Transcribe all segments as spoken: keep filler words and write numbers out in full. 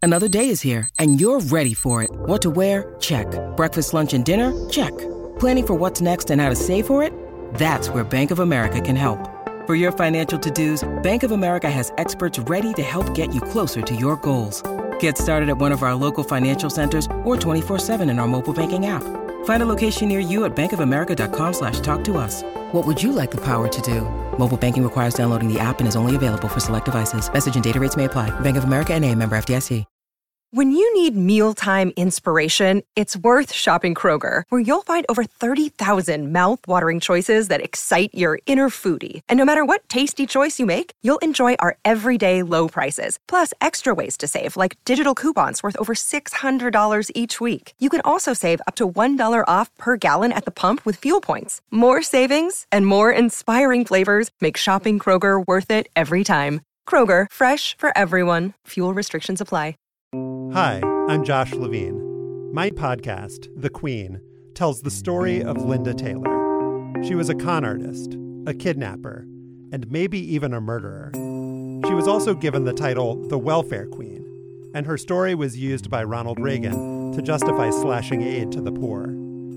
Another day is here, and you're ready for it. What to wear? Check. Breakfast, lunch, and dinner? Check. Planning for what's next and how to save for it? That's where Bank of America can help. For your financial to-dos, Bank of America has experts ready to help get you closer to your goals. Get started at one of our local financial centers or twenty-four seven in our mobile banking app. Find a location near you at bankofamerica.com slash talk to us. What would you like the power to do? Mobile banking requires downloading the app and is only available for select devices. Message and data rates may apply. Bank of America N A, member F D I C. When you need mealtime inspiration, it's worth shopping Kroger, where you'll find over thirty thousand mouth-watering choices that excite your inner foodie. And no matter what tasty choice you make, you'll enjoy our everyday low prices, plus extra ways to save, like digital coupons worth over six hundred dollars each week. You can also save up to one dollar off per gallon at the pump with fuel points. More savings and more inspiring flavors make shopping Kroger worth it every time. Kroger, fresh for everyone. Fuel restrictions apply. Hi, I'm Josh Levine. My podcast, The Queen, tells the story of Linda Taylor. She was a con artist, a kidnapper, and maybe even a murderer. She was also given the title the Welfare Queen, and her story was used by Ronald Reagan to justify slashing aid to the poor.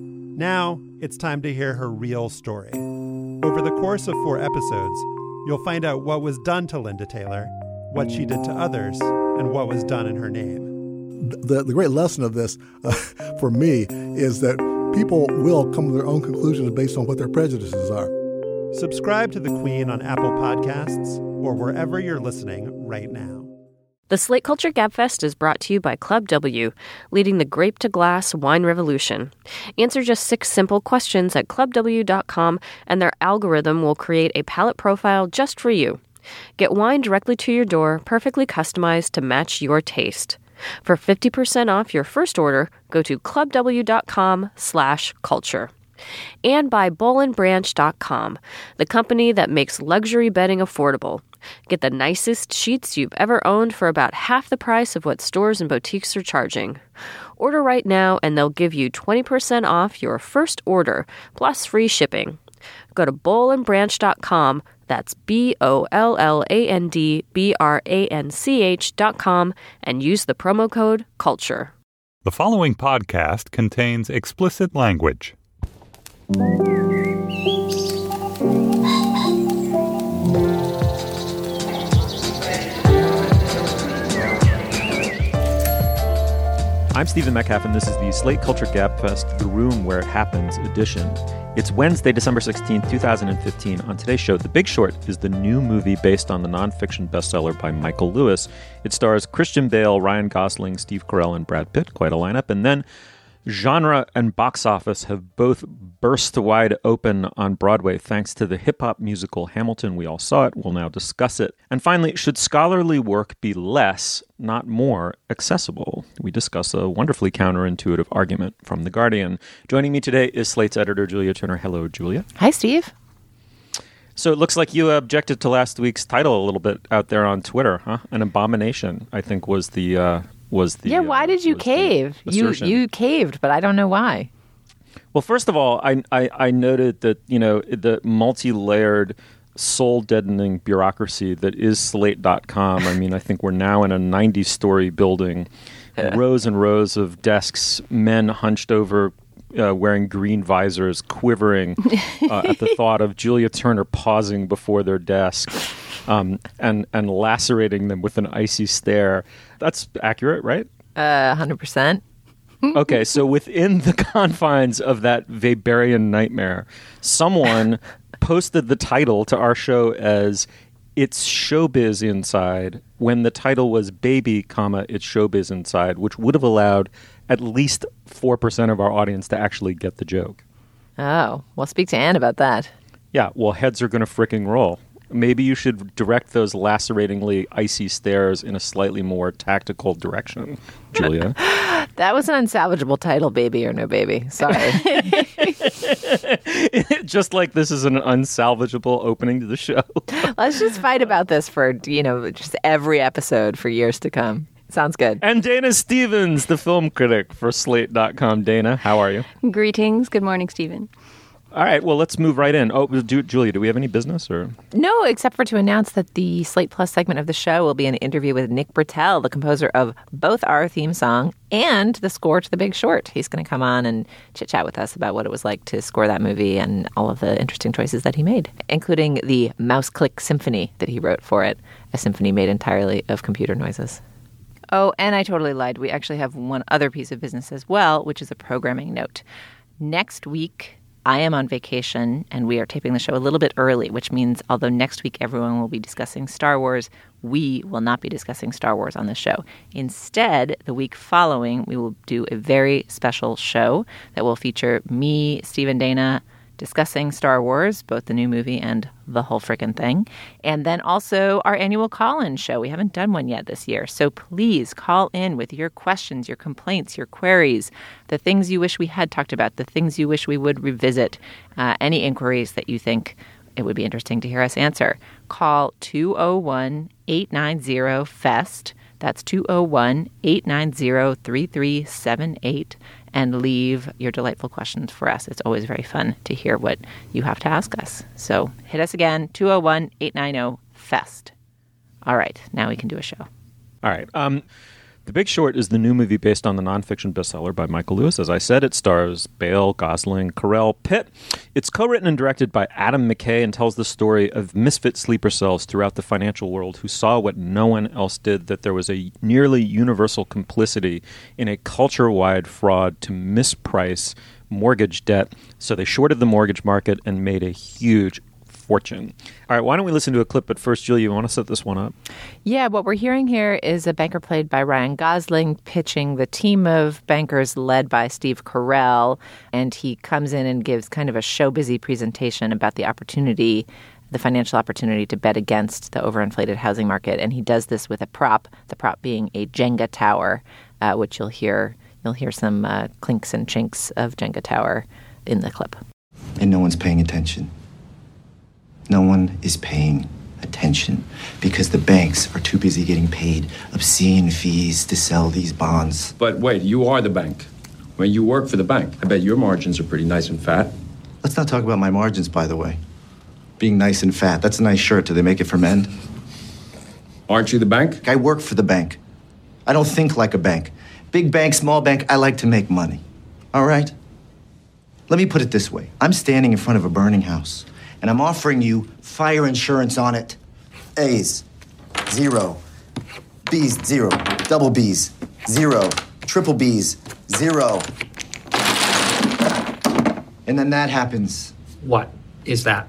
Now, it's time to hear her real story. Over the course of four episodes, you'll find out what was done to Linda Taylor, what she did to others, and what was done in her name. The, the great lesson of this, uh, for me, is that people will come to their own conclusions based on what their prejudices are. Subscribe to The Queen on Apple Podcasts or wherever you're listening right now. The Slate Culture Gabfest is brought to you by Club W, leading the grape-to-glass wine revolution. Answer just six simple questions at club w dot com, and their algorithm will create a palate profile just for you. Get wine directly to your door, perfectly customized to match your taste. For fifty percent off your first order, go to clubw.com slash culture. And by boll and branch dot com, the company that makes luxury bedding affordable. Get the nicest sheets you've ever owned for about half the price of what stores and boutiques are charging. Order right now and they'll give you twenty percent off your first order, plus free shipping. Go to boll and branch dot com, that's B O L L A N D B R A N C H dot com, and use the promo code CULTURE. The following podcast contains explicit language. I'm Stephen Metcalf, and this is the Slate Culture Gabfest, The Room Where It Happens edition. It's Wednesday, December sixteenth, twenty fifteen. On today's show, The Big Short is the new movie based on the nonfiction bestseller by Michael Lewis. It stars Christian Bale, Ryan Gosling, Steve Carell, and Brad Pitt. Quite a lineup. And then genre and box office have both burst wide open on Broadway thanks to the hip-hop musical Hamilton. We all saw it. We'll now discuss it. And finally, should scholarly work be less, not more, accessible? We discuss a wonderfully counterintuitive argument from The Guardian. Joining me today is Slate's editor, Julia Turner. Hello, Julia. Hi, Steve. So it looks like you objected to last week's title a little bit out there on Twitter, huh? An abomination, I think, was the... Uh, was the yeah, why uh, did you cave? You you caved, but I don't know why. Well, first of all, I, I, I noted that, you know, the multi-layered, soul-deadening bureaucracy that is Slate dot com. I mean, I think we're now in a ninety-story building, rows and rows of desks, men hunched over, uh, wearing green visors, quivering uh, at the thought of Julia Turner pausing before their desk. Um, and, and lacerating them with an icy stare. That's accurate, right? Uh, one hundred percent. Okay, so within the confines of that Weberian nightmare, someone posted the title to our show as It's Showbiz Inside, when the title was Baby, comma, It's Showbiz Inside, which would have allowed at least four percent of our audience to actually get the joke. Oh, well, speak to Anne about that. Yeah, well, heads are going to fricking roll. Maybe you should direct those laceratingly icy stares in a slightly more tactical direction, Julia. That was an unsalvageable title, Baby or No Baby. Sorry. Just like this is an unsalvageable opening to the show. Let's just fight about this for, you know, just every episode for years to come. Sounds good. And Dana Stevens, the film critic for Slate dot com. Dana, how are you? Greetings. Good morning, Stephen. All right, well, let's move right in. Oh, do, Julia, do we have any business? Or No, except for to announce that the Slate Plus segment of the show will be an interview with Nick Britell, the composer of both our theme song and the score to The Big Short. He's going to come on and chit-chat with us about what it was like to score that movie and all of the interesting choices that he made, including the Mouse Click Symphony that he wrote for it, a symphony made entirely of computer noises. Oh, and I totally lied. We actually have one other piece of business as well, which is a programming note. Next week, I am on vacation, and we are taping the show a little bit early, which means although next week everyone will be discussing Star Wars, we will not be discussing Star Wars on the show. Instead, the week following, we will do a very special show that will feature me, Steve and Dana, discussing Star Wars, both the new movie and the whole frickin' thing. And then also our annual call-in show. We haven't done one yet this year. So please call in with your questions, your complaints, your queries, the things you wish we had talked about, the things you wish we would revisit, uh, any inquiries that you think it would be interesting to hear us answer. Call two oh one, eight nine zero, F E S T. That's two oh one, eight nine zero, three three seven eight. And leave your delightful questions for us. It's always very fun to hear what you have to ask us. So hit us again, two oh one, eight nine zero, F E S T. All right, now we can do a show. All right. Um, The Big Short is the new movie based on the nonfiction bestseller by Michael Lewis. As I said, it stars Bale, Gosling, Carell, Pitt. It's co-written and directed by Adam McKay and tells the story of misfit sleeper cells throughout the financial world who saw what no one else did, that there was a nearly universal complicity in a culture-wide fraud to misprice mortgage debt. So they shorted the mortgage market and made a huge fortune. All right, why don't we listen to a clip? But first, Julia, you want to set this one up? Yeah, what we're hearing here is a banker played by Ryan Gosling pitching the team of bankers led by Steve Carell. And he comes in and gives kind of a show-busy presentation about the opportunity, the financial opportunity to bet against the overinflated housing market. And he does this with a prop, the prop being a Jenga tower, uh, which you'll hear, you'll hear some uh, clinks and chinks of Jenga tower in the clip. And no one's paying attention. No one is paying attention because the banks are too busy getting paid obscene fees to sell these bonds. But wait, you are the bank. When you work for the bank, I bet your margins are pretty nice and fat. Let's not talk about my margins, by the way. Being nice and fat, that's a nice shirt. Do they make it for men? Aren't you the bank? I work for the bank. I don't think like a bank. Big bank, small bank, I like to make money. All right? Let me put it this way. I'm standing in front of a burning house, and I'm offering you fire insurance on it. A's, zero. B's, zero. Double B's, zero. Triple B's, zero. And then that happens. What is that?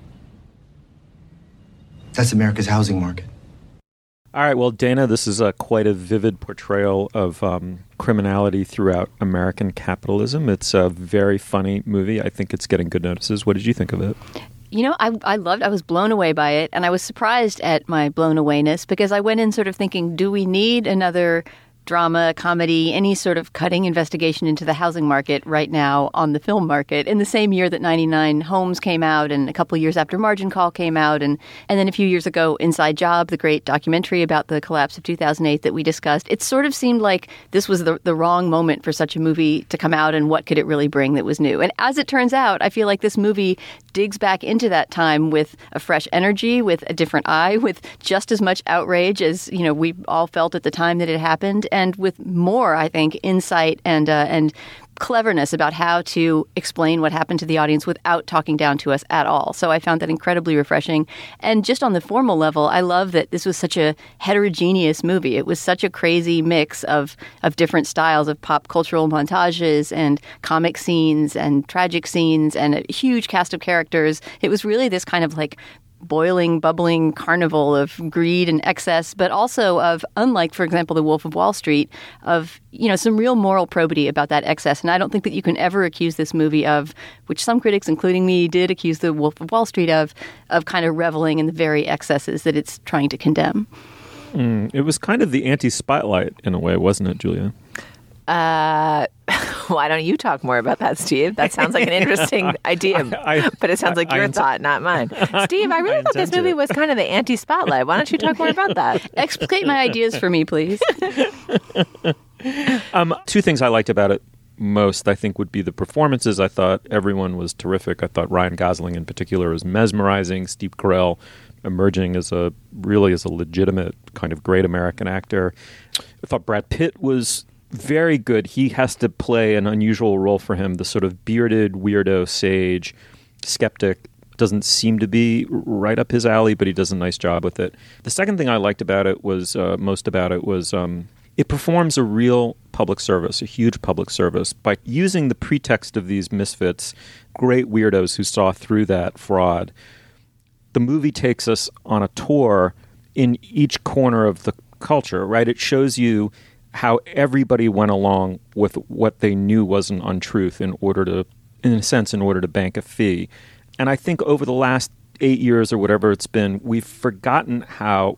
That's America's housing market. All right, well, Dana, this is a, quite a vivid portrayal of um, criminality throughout American capitalism. It's a very funny movie. I think it's getting good notices. What did you think of it? You know, I I loved, I was blown away by it, and I was surprised at my blown awayness because I went in sort of thinking, do we need another drama, comedy, any sort of cutting investigation into the housing market right now on the film market in the same year that ninety-nine Homes came out and a couple of years after Margin Call came out. And, and then a few years ago, Inside Job, the great documentary about the collapse of two thousand eight that we discussed. It sort of seemed like this was the, the wrong moment for such a movie to come out, and what could it really bring that was new? And as it turns out, I feel like this movie digs back into that time with a fresh energy, with a different eye, with just as much outrage as, you know, we all felt at the time that it happened, and with more, I think, insight and uh, and cleverness about how to explain what happened to the audience without talking down to us at all. So I found that incredibly refreshing. And just on the formal level, I love that this was such a heterogeneous movie. It was such a crazy mix of of different styles of pop cultural montages and comic scenes and tragic scenes and a huge cast of characters. It was really this kind of like boiling, bubbling carnival of greed and excess, but also of, unlike, for example, The Wolf of Wall Street, of, you know, some real moral probity about that excess. And I don't think that you can ever accuse this movie of, which some critics, including me, did accuse The Wolf of Wall Street of, of kind of reveling in the very excesses that it's trying to condemn. Mm, it was kind of the anti-Spotlight in a way, wasn't it, Julia? Uh, why don't you talk more about that, Steve? That sounds like an interesting idea, I, I, but it sounds like your I, I thought, not mine. Steve, I really I thought this movie to. was kind of the anti-Spotlight. Why don't you talk more about that? Explicate my ideas for me, please. um, two things I liked about it. most, I think, would be the performances. I thought everyone was terrific. I thought Ryan Gosling in particular was mesmerizing. Steve Carell emerging as a really as a legitimate kind of great American actor. I thought Brad Pitt was very good. He has to play an unusual role for him, the sort of bearded, weirdo, sage, skeptic. Doesn't seem to be right up his alley, but he does a nice job with it. The second thing I liked about it was, uh, most about it was um, it performs a real public service, a huge public service, by using the pretext of these misfits, great weirdos who saw through that fraud. The movie takes us on a tour in each corner of the culture, right? It shows you how everybody went along with what they knew was an untruth in order to, in a sense, in order to bank a fee. And I think over the last eight years or whatever it's been, we've forgotten how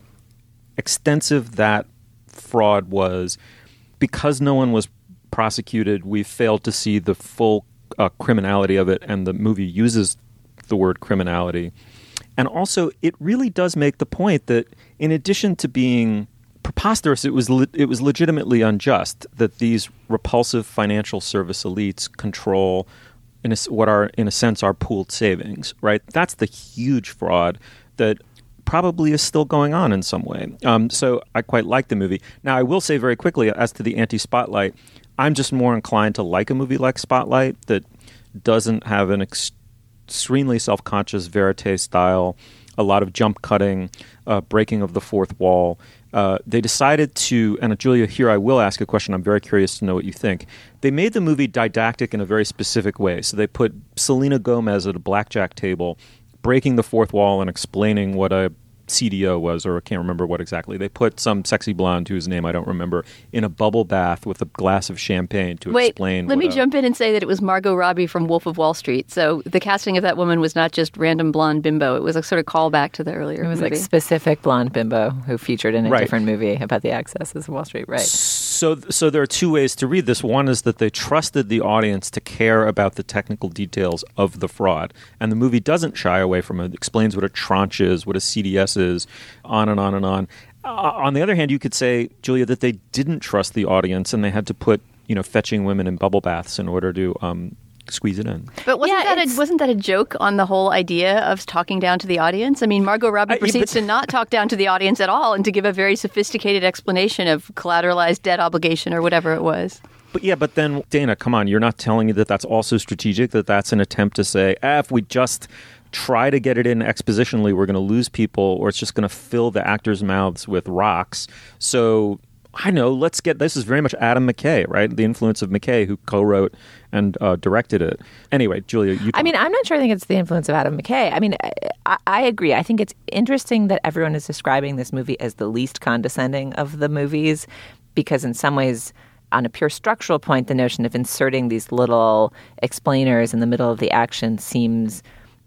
extensive that fraud was. Because no one was prosecuted, we failed to see the full uh, criminality of it, and the movie uses the word criminality. And also, it really does make the point that in addition to being preposterous, it was le- it was legitimately unjust that these repulsive financial service elites control in a, what are, in a sense, our pooled savings, right? That's the huge fraud that probably is still going on in some way. Um, so I quite like the movie. Now, I will say very quickly, as to the anti-Spotlight, I'm just more inclined to like a movie like Spotlight that doesn't have an ex- extremely self-conscious verite style, a lot of jump cutting, uh, breaking of the fourth wall. Uh, they decided to, and Julia, here I will ask a question. I'm very curious to know what you think. They made the movie didactic in a very specific way. So they put Selena Gomez at a blackjack table, breaking the fourth wall and explaining what a C D O was, or I can't remember what exactly. They put some sexy blonde, whose name I don't remember, in a bubble bath with a glass of champagne to Wait, explain. Let me a, jump in and say that it was Margot Robbie from Wolf of Wall Street. So the casting of that woman was not just random blonde bimbo. It was a sort of callback to the earlier movie. It was movie. like specific blonde bimbo who featured in a right. different movie about the excesses of Wall Street. Right. So, so there are two ways to read this. One is that they trusted the audience to care about the technical details of the fraud. And the movie doesn't shy away from it. It explains what a tranche is, what a C D S is, on and on and on. Uh, on the other hand, you could say, Julia, that they didn't trust the audience and they had to put, you know, fetching women in bubble baths in order to um, squeeze it in. But wasn't Yeah, that a, wasn't that a joke on the whole idea of talking down to the audience? I mean, Margot Robbie I- proceeds but- to not talk down to the audience at all and to give a very sophisticated explanation of collateralized debt obligation or whatever it was. But yeah, but then, Dana, come on, you're not telling me that that's also strategic, that that's an attempt to say, ah, if we just try to get it in expositionally, we're going to lose people, or it's just going to fill the actors' mouths with rocks. So I know, let's get, this is very much Adam McKay, right? The influence of McKay, who co-wrote and uh, directed it. Anyway, Julia, you I mean, I'm not sure I think it's the influence of Adam McKay. I mean, I, I agree. I think it's interesting that everyone is describing this movie as the least condescending of the movies, because in some ways, on a pure structural point, the notion of inserting these little explainers in the middle of the action seems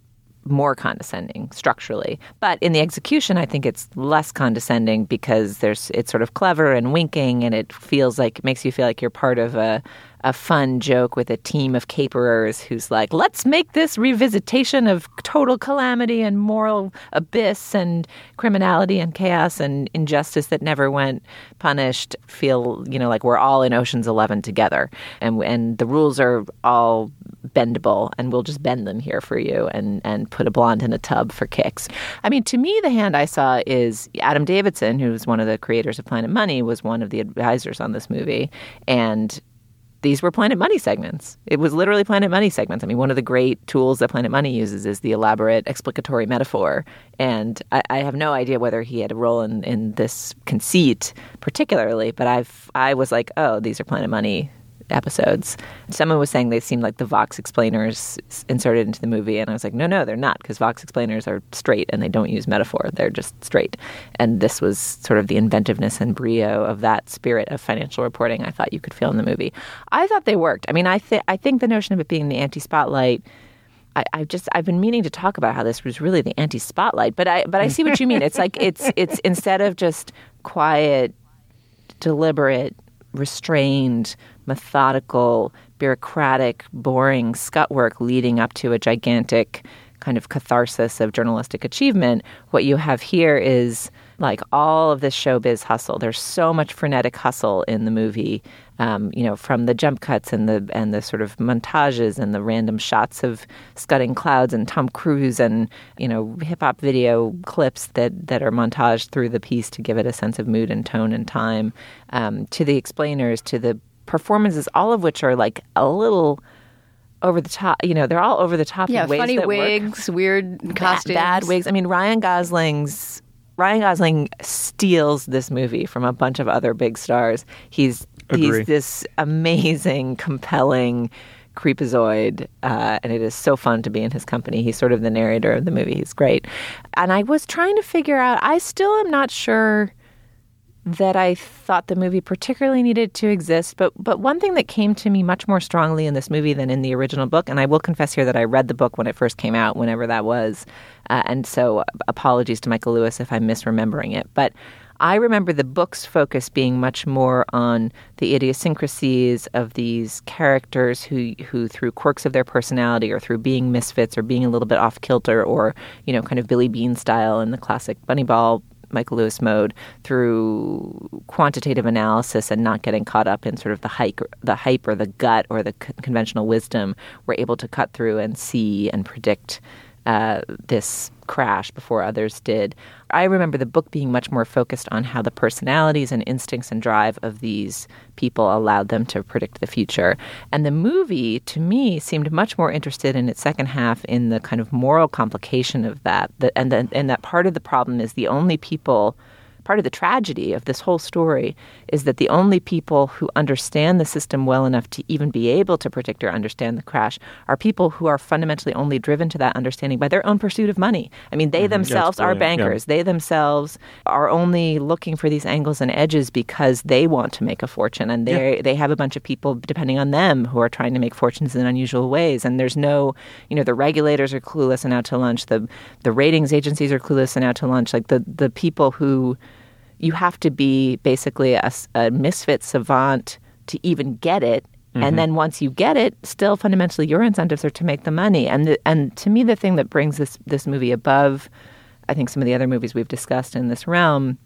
more condescending structurally. But in the execution, I think it's less condescending because there's it's sort of clever and winking, and it feels like it makes you feel like you're part of a a fun joke with a team of caperers who's like, let's make this revisitation of total calamity and moral abyss and criminality and chaos and injustice that never went punished feel, you know, like we're all in Ocean's Eleven together. And and the rules are all bendable, and we'll just bend them here for you and, and put a blonde in a tub for kicks. I mean, to me, the hand I saw is Adam Davidson, who's one of the creators of Planet Money, was one of the advisors on this movie. And these were Planet Money segments. It was literally Planet Money segments. I mean, one of the great tools that Planet Money uses is the elaborate explicatory metaphor. And I, I have no idea whether he had a role in, in this conceit particularly, but I've I was like, oh, these are Planet Money episodes. Someone was saying they seemed like the Vox explainers inserted into the movie, and I was like, no, no, they're not, because Vox explainers are straight and they don't use metaphor. They're just straight. And this was sort of the inventiveness and brio of that spirit of financial reporting I thought you could feel in the movie. I thought they worked. I mean, I, th- I think the notion of it being the anti-spotlight, I, I've just I've been meaning to talk about how this was really the anti-spotlight, but I but I see what you mean. It's like it's it's instead of just quiet, deliberate, restrained, methodical, bureaucratic, boring scut work leading up to a gigantic kind of catharsis of journalistic achievement, what you have here is like all of this showbiz hustle. There's so much frenetic hustle in the movie, um, you know, from the jump cuts and the and the sort of montages and the random shots of scudding clouds and Tom Cruise and, you know, hip hop video clips that, that are montaged through the piece to give it a sense of mood and tone and time, um, to the explainers, to the performances, all of which are like a little over the top. You know, they're all over the top. Yeah, in ways funny that wigs, work. weird costumes. Bad, bad wigs. I mean, Ryan Gosling's Ryan Gosling steals this movie from a bunch of other big stars. He's Agree. he's this amazing, compelling creepazoid, uh, and it is so fun to be in his company. He's sort of the narrator of the movie. He's great. And I was trying to figure out, I still am not sure that I thought the movie particularly needed to exist. But but one thing that came to me much more strongly in this movie than in the original book, and I will confess here that I read the book when it first came out, whenever that was, uh, and so apologies to Michael Lewis if I'm misremembering it. But I remember the book's focus being much more on the idiosyncrasies of these characters who, who through quirks of their personality or through being misfits or being a little bit off kilter or, you know, kind of Billy Bean style in the classic Bunny Ball Michael Lewis mode, through quantitative analysis and not getting caught up in sort of the hype, the hype or the gut or the c- conventional wisdom, we're able to cut through and see and predict uh, this crash before others did. I remember the book being much more focused on how the personalities and instincts and drive of these people allowed them to predict the future. And the movie, to me, seemed much more interested in its second half in the kind of moral complication of that. that and, the, and that part of the problem is the only people... Part of the tragedy of this whole story is that the only people who understand the system well enough to even be able to predict or understand the crash are people who are fundamentally only driven to that understanding by their own pursuit of money. I mean, they mm-hmm. themselves yeah, are bankers. Yeah. They themselves are only looking for these angles and edges because they want to make a fortune. And they yeah. they have a bunch of people depending on them who are trying to make fortunes in unusual ways. And there's no, you know, the regulators are clueless and out to lunch. The the ratings agencies are clueless and out to lunch. Like the, the people who... You have to be basically a, a misfit savant to even get it. Mm-hmm. And then once you get it, still fundamentally your incentives are to make the money. And the, and to me, the thing that brings this, this movie above, I think, some of the other movies we've discussed in this realm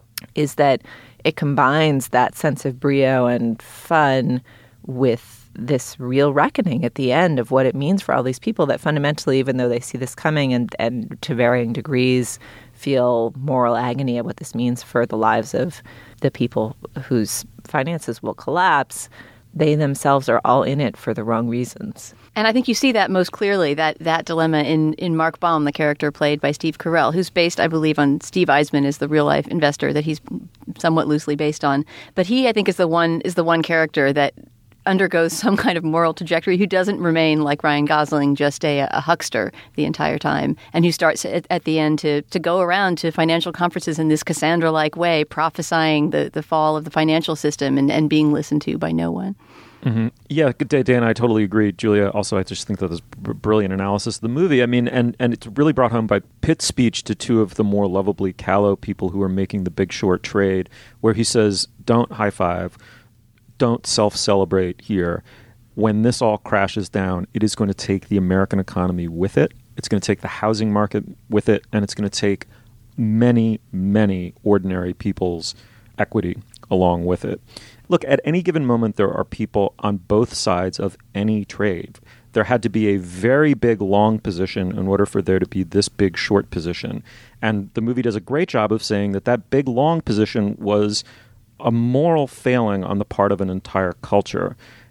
is that it combines that sense of brio and fun with this real reckoning at the end of what it means for all these people that fundamentally, even though they see this coming and, and to varying degrees, feel moral agony at what this means for the lives of the people whose finances will collapse, they themselves are all in it for the wrong reasons. And I think you see that most clearly, that that dilemma in, in Mark Baum, the character played by Steve Carell, who's based, I believe, on Steve Eisman as the real-life investor that he's somewhat loosely based on. But he, I think, is the one is the one character that undergoes some kind of moral trajectory, who doesn't remain like Ryan Gosling, just a, a huckster the entire time, and who starts at, at the end to to go around to financial conferences in this Cassandra-like way, prophesying the, the fall of the financial system and, and being listened to by no one. Mm-hmm. Yeah, good day, Dan. I totally agree. Julia, also, I just think that was a brilliant analysis of the movie. I mean, and, and it's really brought home by Pitt's speech to two of the more lovably callow people who are making the Big Short trade, where he says, don't high five, don't self-celebrate here. When this all crashes down, it is going to take the American economy with it. It's going to take the housing market with it, and it's going to take many, many ordinary people's equity along with it. Look, at any given moment, there are people on both sides of any trade. There had to be a very big long position in order for there to be this big short position. And the movie does a great job of saying that that big long position was a moral failing on the part of an entire culture.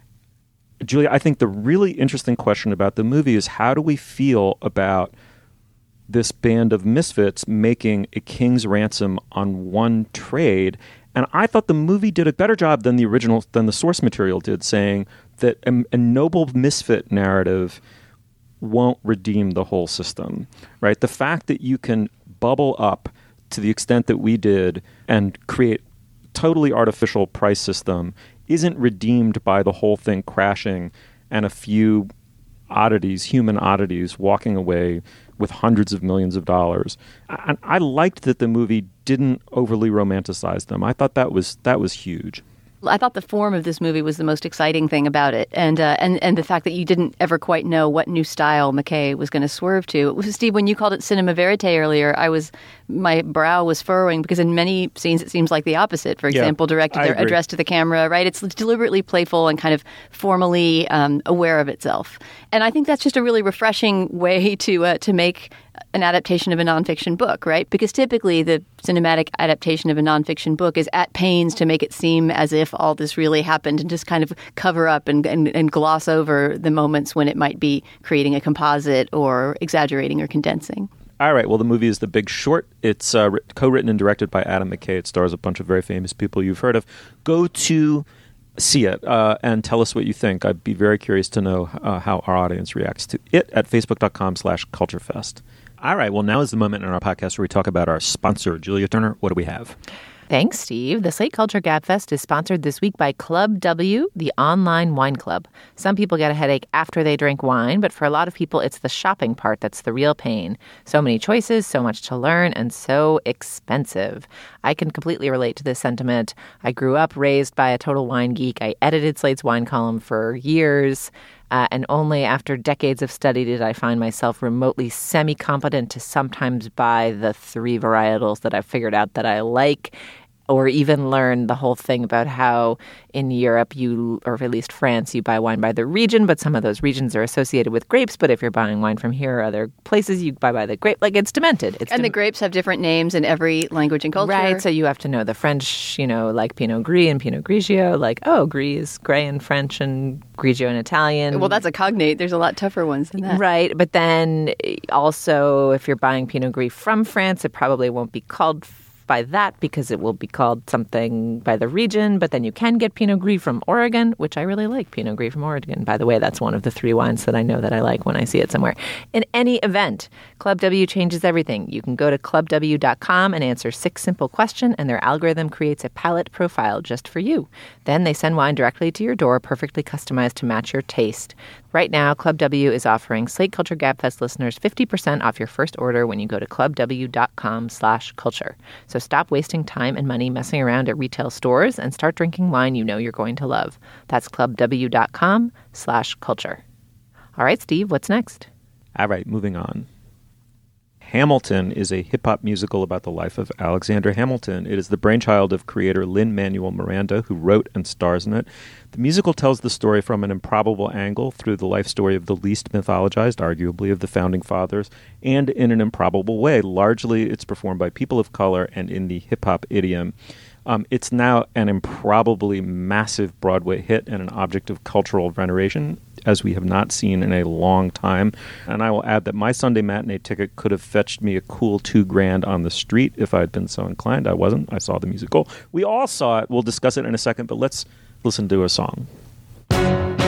Julia, I think the really interesting question about the movie is, how do we feel about this band of misfits making a king's ransom on one trade? And I thought the movie did a better job than the original, than the source material did, saying that a, a noble misfit narrative won't redeem the whole system, right? The fact that you can bubble up to the extent that we did and create totally artificial price system isn't redeemed by the whole thing crashing and a few oddities, human oddities, walking away with hundreds of millions of dollars. And I liked that the movie didn't overly romanticize them. I thought that was that was huge. I thought the form of this movie was the most exciting thing about it, and uh, and and the fact that you didn't ever quite know what new style McKay was going to swerve to. It was, Steve, when you called it cinema verite earlier, I was my brow was furrowing because in many scenes it seems like the opposite. For example, yeah, directed or addressed to the camera, right? It's deliberately playful and kind of formally um, aware of itself, and I think that's just a really refreshing way to uh, to make an adaptation of a nonfiction book, right? Because typically the cinematic adaptation of a nonfiction book is at pains to make it seem as if all this really happened and just kind of cover up and, and, and gloss over the moments when it might be creating a composite or exaggerating or condensing. All right. Well, the movie is The Big Short. It's uh, co-written and directed by Adam McKay. It stars a bunch of very famous people you've heard of. Go to see it uh, and tell us what you think. I'd be very curious to know uh, how our audience reacts to it at facebook.com slash culturefest. All right. Well, now is the moment in our podcast where we talk about our sponsor. Julia Turner, what do we have? Thanks, Steve. The Slate Culture Gabfest is sponsored this week by Club W, the online wine club. Some people get a headache after they drink wine, but for a lot of people, it's the shopping part that's the real pain. So many choices, so much to learn, and so expensive. I can completely relate to this sentiment. I grew up raised by a total wine geek. I edited Slate's wine column for years. Uh, and only after decades of study did I find myself remotely semi-competent to sometimes buy the three varietals that I figured out that I like, or even learn the whole thing about how in Europe, you, or at least France, you buy wine by the region, but some of those regions are associated with grapes. But if you're buying wine from here or other places, you buy by the grape. Like, it's demented. It's and dem- the grapes have different names in every language and culture. Right, so you have to know the French, you know, like Pinot Gris and Pinot Grigio. Like, oh, Gris is gray in French and Grigio in Italian. Well, that's a cognate. There's a lot tougher ones than that. Right, but then also, if you're buying Pinot Gris from France, it probably won't be called by that because it will be called something by the region, but then you can get Pinot Gris from Oregon, which I really like. Pinot Gris from Oregon. By the way, that's one of the three wines that I know that I like when I see it somewhere. In any event, Club W changes everything. You can go to club w dot com and answer six simple questions, and their algorithm creates a palette profile just for you. Then they send wine directly to your door, perfectly customized to match your taste. Right now, Club W is offering Slate Culture Gabfest listeners fifty percent off your first order when you go to club w dot com slash culture. So stop wasting time and money messing around at retail stores and start drinking wine you know you're going to love. That's club w dot com slash culture. All right, Steve, what's next? All right, moving on. Hamilton is a hip-hop musical about the life of Alexander Hamilton. It is the brainchild of creator Lin-Manuel Miranda, who wrote and stars in it. The musical tells the story from an improbable angle through the life story of the least mythologized, arguably, of the Founding Fathers, and in an improbable way. Largely, it's performed by people of color and in the hip-hop idiom. Um, it's now an improbably massive Broadway hit and an object of cultural veneration, as we have not seen in a long time. And I will add that my Sunday matinee ticket could have fetched me a cool two grand on the street if I had been so inclined. I wasn't. I saw the musical. We all saw it. We'll discuss it in a second, but let's listen to a song. How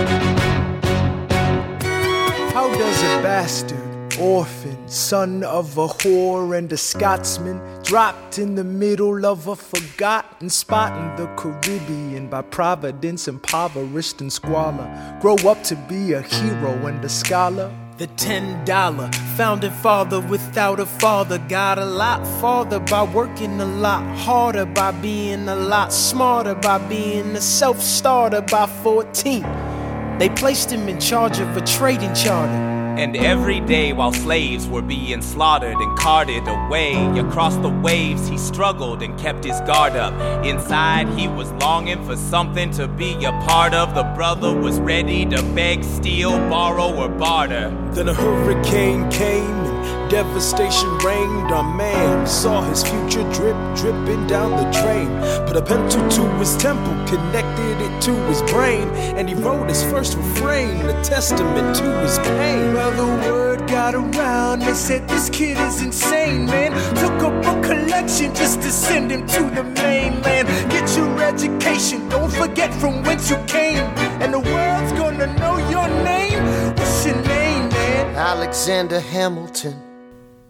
does a bastard, orphan, son of a whore and a Scotsman, dropped in the middle of a forgotten spot in the Caribbean, by providence impoverished and squalor, grow up to be a hero and a scholar? The ten dollar founding father without a father got a lot farther by working a lot harder, by being a lot smarter, by being a self-starter. By fourteen, they placed him in charge of a trading charter. And every day while slaves were being slaughtered and carted away across the waves, he struggled and kept his guard up. Inside he was longing for something to be a part of. The brother was ready to beg, steal, borrow, or barter. Then a hurricane came and devastation reigned. Our man saw his future drip, dripping down the drain. Put a pencil to his temple, connected it to his brain, and he wrote his first refrain, a testament to his pain. Well, the word got around, they said this kid is insane, man. Took up a collection just to send him to the mainland. Get your education, don't forget from whence you came, and the world's gonna know your name. What's your name, man? Alexander Hamilton.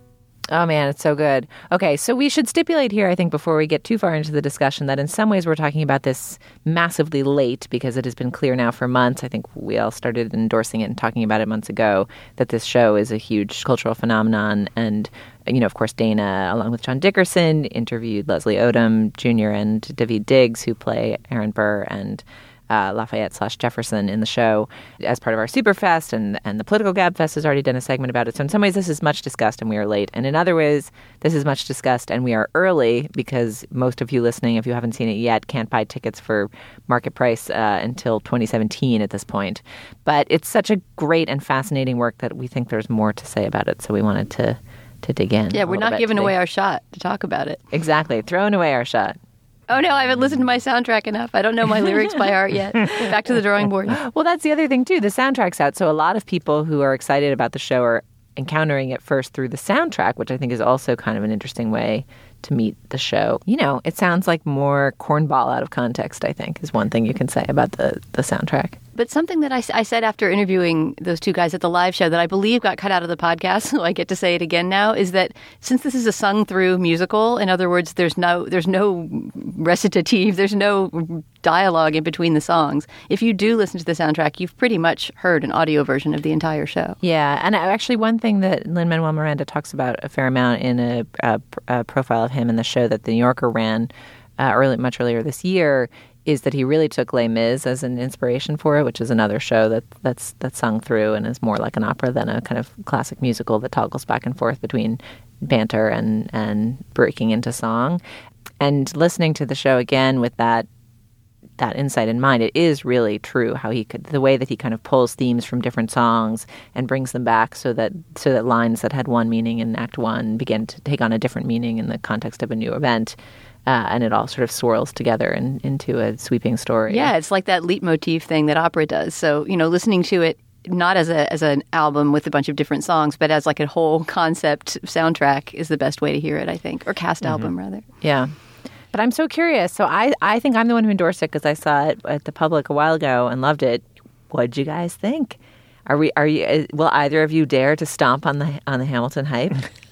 Oh, man, it's so good. Okay, so we should stipulate here, I think, before we get too far into the discussion, that in some ways we're talking about this massively late because it has been clear now for months. I think we all started endorsing it and talking about it months ago, that this show is a huge cultural phenomenon. And, you know, of course, Dana, along with John Dickerson, interviewed Leslie Odom Junior and Daveed Diggs, who play Aaron Burr and Uh, Lafayette slash Jefferson in the show as part of our Superfest, and, and the Political Gabfest has already done a segment about it. So in some ways this is much discussed and we are late. And in other ways this is much discussed and we are early because most of you listening, if you haven't seen it yet, can't buy tickets for market price uh, until twenty seventeen at this point. But it's such a great and fascinating work that we think there's more to say about it. So we wanted to, to dig in. Yeah, we're not giving away our shot to talk about it. Exactly. Throwing away our shot. Oh, no, I haven't listened to my soundtrack enough. I don't know my lyrics by heart yet. Back to the drawing board. Well, that's the other thing, too. The soundtrack's out. So a lot of people who are excited about the show are encountering it first through the soundtrack, which I think is also kind of an interesting way to meet the show. You know, it sounds like more cornball out of context, I think, is one thing you can say about the, the soundtrack. But something that I, I said after interviewing those two guys at the live show that I believe got cut out of the podcast, so I get to say it again now, is that since this is a sung-through musical, in other words, there's no there's no recitative, there's no dialogue in between the songs. If you do listen to the soundtrack, you've pretty much heard an audio version of the entire show. Yeah, and actually one thing that Lin-Manuel Miranda talks about a fair amount in a, a, a profile of him in the show that The New Yorker ran uh, early, much earlier this year, is that he really took Les Mis as an inspiration for it, which is another show that that's that's sung through and is more like an opera than a kind of classic musical that toggles back and forth between banter and, and breaking into song. And listening to the show again with that that insight in mind, it is really true how he could, the way that he kind of pulls themes from different songs and brings them back so that so that lines that had one meaning in Act One begin to take on a different meaning in the context of a new event. Uh, and it all sort of swirls together in, into a sweeping story. Yeah, it's like that leitmotif thing that opera does. So, you know, listening to it not as a as an album with a bunch of different songs, but as like a whole concept soundtrack is the best way to hear it, I think. Or cast mm-hmm. album, rather. Yeah. But I'm so curious. So I, I think I'm the one who endorsed it because I saw it at the Public a while ago and loved it. What'd you guys think? Are we? Are you? Will either of you dare to stomp on the on the Hamilton hype?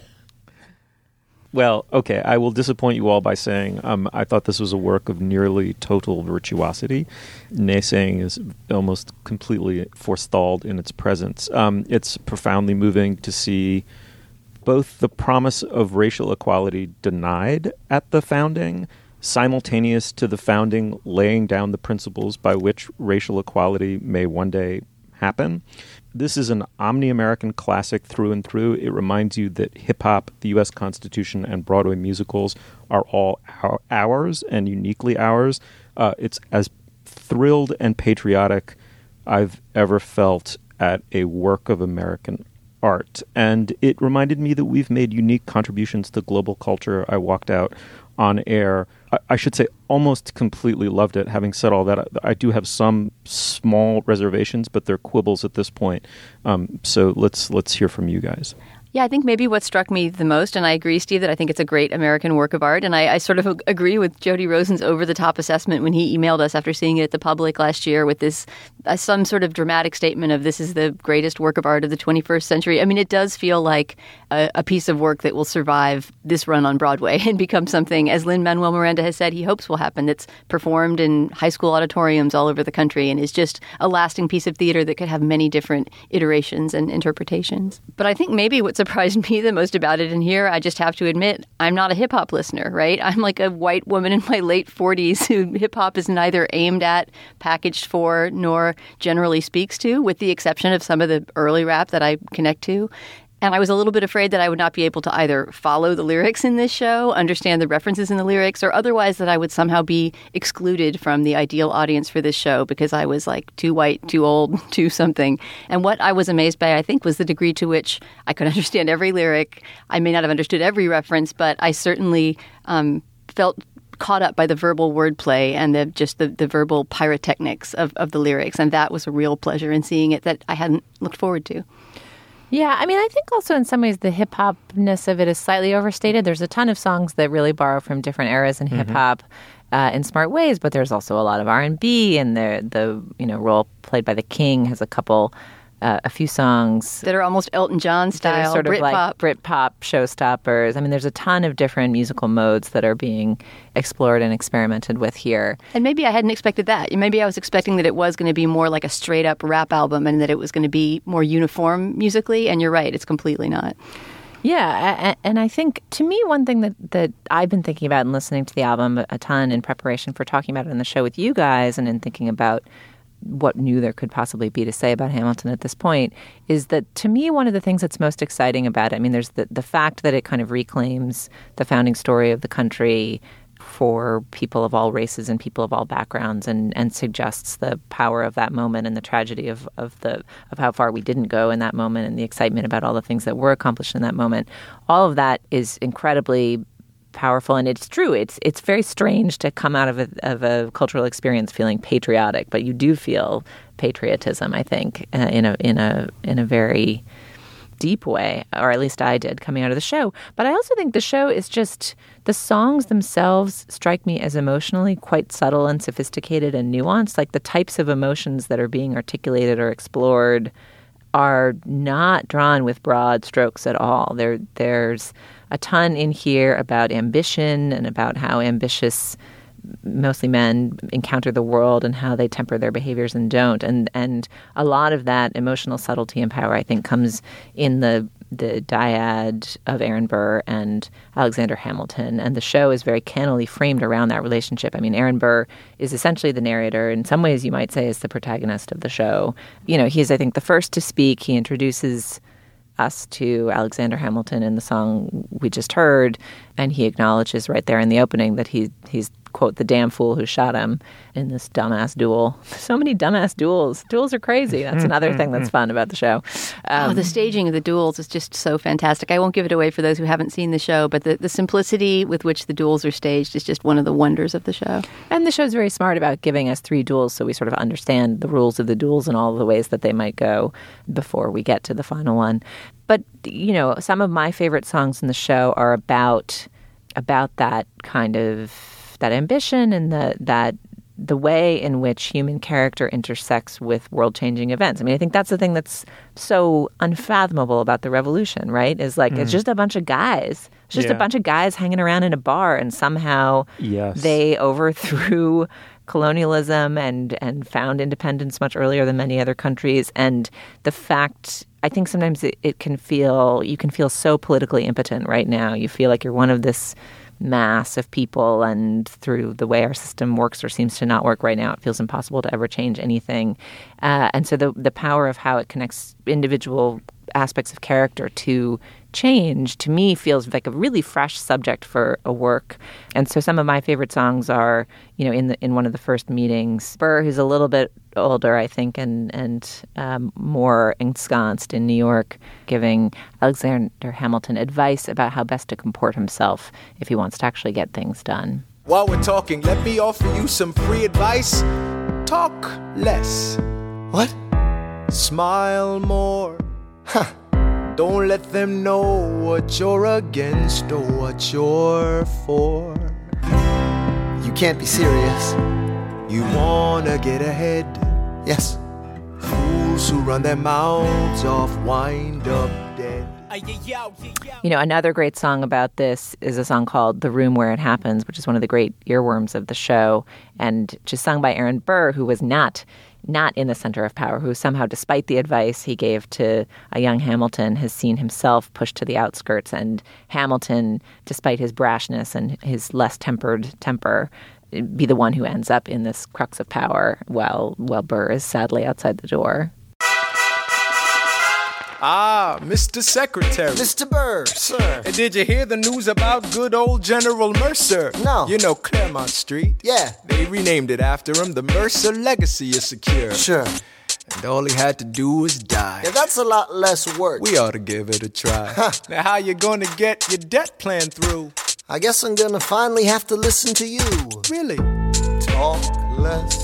Well, okay, I will disappoint you all by saying um, I thought this was a work of nearly total virtuosity. Naysaying is almost completely forestalled in its presence. Um, it's profoundly moving to see both the promise of racial equality denied at the founding, simultaneous to the founding laying down the principles by which racial equality may one day happen. This is an omni-American classic through and through. It reminds you that hip-hop, the U S Constitution, and Broadway musicals are all our, ours and uniquely ours. Uh, it's as thrilled and patriotic I've ever felt at a work of American art. And it reminded me that we've made unique contributions to global culture. I walked out on air. I, I should say almost completely loved it. Having said all that, I, I do have some small reservations, but they're quibbles at this point. Um, so let's let's hear from you guys. Yeah, I think maybe what struck me the most, and I agree, Steve, that I think it's a great American work of art. And I, I sort of agree with Jody Rosen's over-the-top assessment when he emailed us after seeing it at the Public last year with this, uh, some sort of dramatic statement of this is the greatest work of art of the twenty-first century. I mean, it does feel like a, a piece of work that will survive this run on Broadway and become something, as Lin-Manuel Miranda has said, he hopes will happen, that's performed in high school auditoriums all over the country and is just a lasting piece of theater that could have many different iterations and interpretations. But I think maybe what surprised me the most about it in here, I just have to admit, I'm not a hip-hop listener, right? I'm like a white woman in my late forties who hip-hop is neither aimed at, packaged for, nor generally speaks to, with the exception of some of the early rap that I connect to. And I was a little bit afraid that I would not be able to either follow the lyrics in this show, understand the references in the lyrics, or otherwise that I would somehow be excluded from the ideal audience for this show because I was like too white, too old, too something. And what I was amazed by, I think, was the degree to which I could understand every lyric. I may not have understood every reference, but I certainly um, felt caught up by the verbal wordplay and the just the, the verbal pyrotechnics of, of the lyrics. And that was a real pleasure in seeing it that I hadn't looked forward to. Yeah, I mean, I think also in some ways the hip-hopness of it is slightly overstated. There's a ton of songs that really borrow from different eras in mm-hmm. hip-hop uh, in smart ways, but there's also a lot of R and B, and the, the you know role played by the King has a couple uh, a few songs that are almost Elton John style, sort of Brit like pop. Britpop showstoppers. I mean, there's a ton of different musical modes that are being explored and experimented with here. And maybe I hadn't expected that. Maybe I was expecting that it was going to be more like a straight up rap album and that it was going to be more uniform musically. And you're right, it's completely not. Yeah, and I think, to me, one thing that, that I've been thinking about and listening to the album a ton in preparation for talking about it on the show with you guys and in thinking about what new there could possibly be to say about Hamilton at this point is that, to me, one of the things that's most exciting about it, I mean, there's the, the fact that it kind of reclaims the founding story of the country for people of all races and people of all backgrounds and, and suggests the power of that moment and the tragedy of, of the of how far we didn't go in that moment and the excitement about all the things that were accomplished in that moment. All of that is incredibly powerful, and it's true. It's it's very strange to come out of a, of a cultural experience feeling patriotic, but you do feel patriotism, I think, uh, in a in a in a very deep way, or at least I did coming out of the show. But I also think the show is just, the songs themselves strike me as emotionally quite subtle and sophisticated and nuanced. Like the types of emotions that are being articulated or explored are not drawn with broad strokes at all. There, there's a ton in here about ambition and about how ambitious mostly men encounter the world and how they temper their behaviors and don't. And and a lot of that emotional subtlety and power, I think, comes in the the dyad of Aaron Burr and Alexander Hamilton. And the show is very cannily framed around that relationship. I mean, Aaron Burr is essentially the narrator. In some ways, you might say, is the protagonist of the show. You know, he's, I think, the first to speak. He introduces us to Alexander Hamilton in the song we just heard, and he acknowledges right there in the opening that he he's, quote, the damn fool who shot him in this dumbass duel. So many dumbass duels. Duels are crazy. That's another thing that's fun about the show. Um, oh, the staging of the duels is just so fantastic. I won't give it away for those who haven't seen the show, but the, the simplicity with which the duels are staged is just one of the wonders of the show. And the show's very smart about giving us three duels so we sort of understand the rules of the duels and all of the ways that they might go before we get to the final one. But, you know, some of my favorite songs in the show are about about that kind of that ambition and the that the way in which human character intersects with world-changing events. I mean, I think that's the thing that's so unfathomable about the revolution, right? Is like, mm. it's just a bunch of guys. It's just yeah. a bunch of guys hanging around in a bar, and somehow yes. they overthrew colonialism and, and found independence much earlier than many other countries. And the fact, I think sometimes it, it can feel, you can feel so politically impotent right now. You feel like you're one of this mass of people, and through the way our system works or seems to not work right now, it feels impossible to ever change anything. Uh, and so the the power of how it connects individual aspects of character to change, to me, feels like a really fresh subject for a work. And so some of my favorite songs are, you know, in the in one of the first meetings, Burr, who's a little bit older, I think, and and um, more ensconced in New York, giving Alexander Hamilton advice about how best to comport himself if he wants to actually get things done. While we're talking, let me offer you some free advice. Talk less. What? Smile more. Huh. Don't let them know what you're against or what you're for. You can't be serious. You wanna get ahead. Yes. Fools who run their mouths off wind up dead. You know, another great song about this is a song called The Room Where It Happens, which is one of the great earworms of the show, and just sung by Aaron Burr, who was not not in the center of power, who somehow, despite the advice he gave to a young Hamilton, has seen himself pushed to the outskirts. And Hamilton, despite his brashness and his less tempered temper, be the one who ends up in this crux of power while, while Burr is sadly outside the door. Ah, Mister Secretary. Mister Burr, sir. And did you hear the news about good old General Mercer? No. You know Claremont Street? Yeah. They renamed it after him. The Mercer legacy is secure. Sure. And all he had to do was die. Yeah, that's a lot less work. We ought to give it a try. Huh. Now, how you gonna get your debt plan through? I guess I'm gonna finally have to listen to you. Really? Talk less.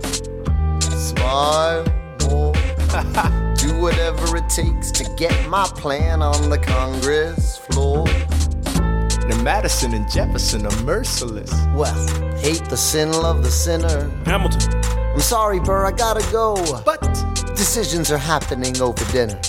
Smile more. Do whatever it takes to get my plan on the Congress floor. Now Madison and Jefferson are merciless. Well, hate the sin, love the sinner. Hamilton. I'm sorry, Burr, I gotta go. But Decisions are happening over dinner.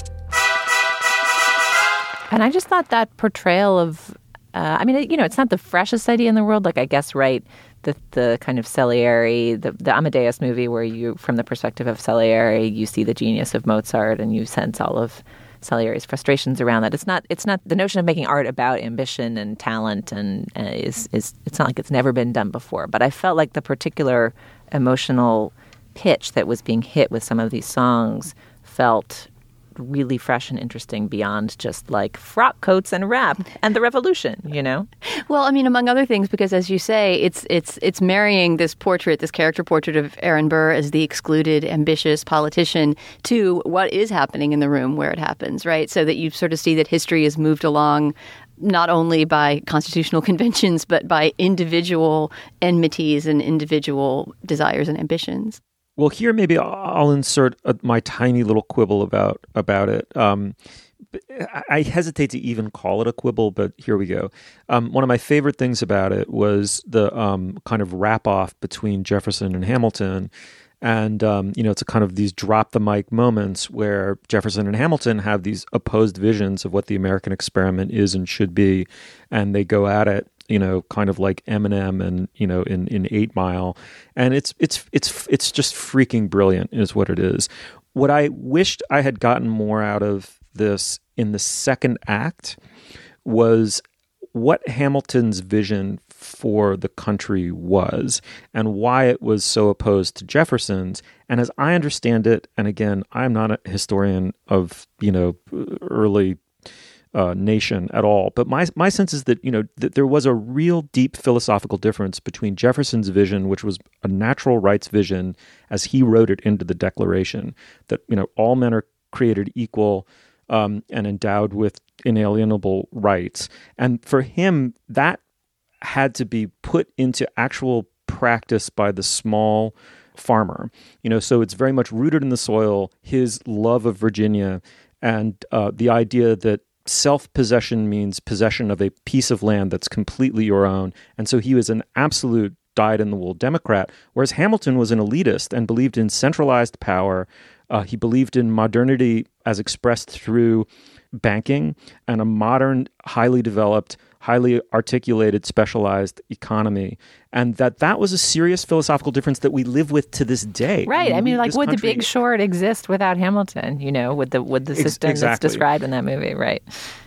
And I just thought that portrayal of, uh, I mean, you know, it's not the freshest idea in the world. Like, I guess, right, the the kind of Salieri, the, the Amadeus movie where you, from the perspective of Salieri, you see the genius of Mozart and you sense all of Salieri's frustrations around that. It's not, it's not the notion of making art about ambition and talent and uh, is, is, it's not like it's never been done before. But I felt like the particular emotional pitch that was being hit with some of these songs felt really fresh and interesting beyond just like frock coats and rap and the revolution, you know? Well, I mean, among other things, because as you say, it's it's it's marrying this portrait, this character portrait of Aaron Burr as the excluded, ambitious politician to what is happening in the room where it happens, right? So that you sort of see that history has moved along not only by constitutional conventions, but by individual enmities and individual desires and ambitions. Well, here maybe I'll insert a, my tiny little quibble about about it. Um, I hesitate to even call it a quibble, but here we go. Um, one of my favorite things about it was the um, kind of wrap-off between Jefferson and Hamilton. And, um, you know, it's a kind of these drop the mic moments where Jefferson and Hamilton have these opposed visions of what the American experiment is and should be. And they go at it, you know, kind of like Eminem and, you know, in, in Eight Mile. And it's, it's, it's, it's just freaking brilliant is what it is. What I wished I had gotten more out of this in the second act was what Hamilton's vision for the country was and why it was so opposed to Jefferson's. And as I understand it, and again, I'm not a historian of, you know, early uh, nation at all, but my my sense is that, you know, that there was a real deep philosophical difference between Jefferson's vision, which was a natural rights vision as he wrote it into the Declaration, that, you know, all men are created equal um, and endowed with inalienable rights. And for him, that had to be put into actual practice by the small farmer. You know, so it's very much rooted in the soil, his love of Virginia, and uh, the idea that self-possession means possession of a piece of land that's completely your own. And so he was an absolute dyed-in-the-wool Democrat, whereas Hamilton was an elitist and believed in centralized power. Uh, he believed in modernity as expressed through banking and a modern, highly developed, highly articulated, specialized economy, and that that was a serious philosophical difference that we live with to this day. Right. I mean, like, would country... the Big Short exist without Hamilton? You know, with the with the system exactly. that's described in that movie, right?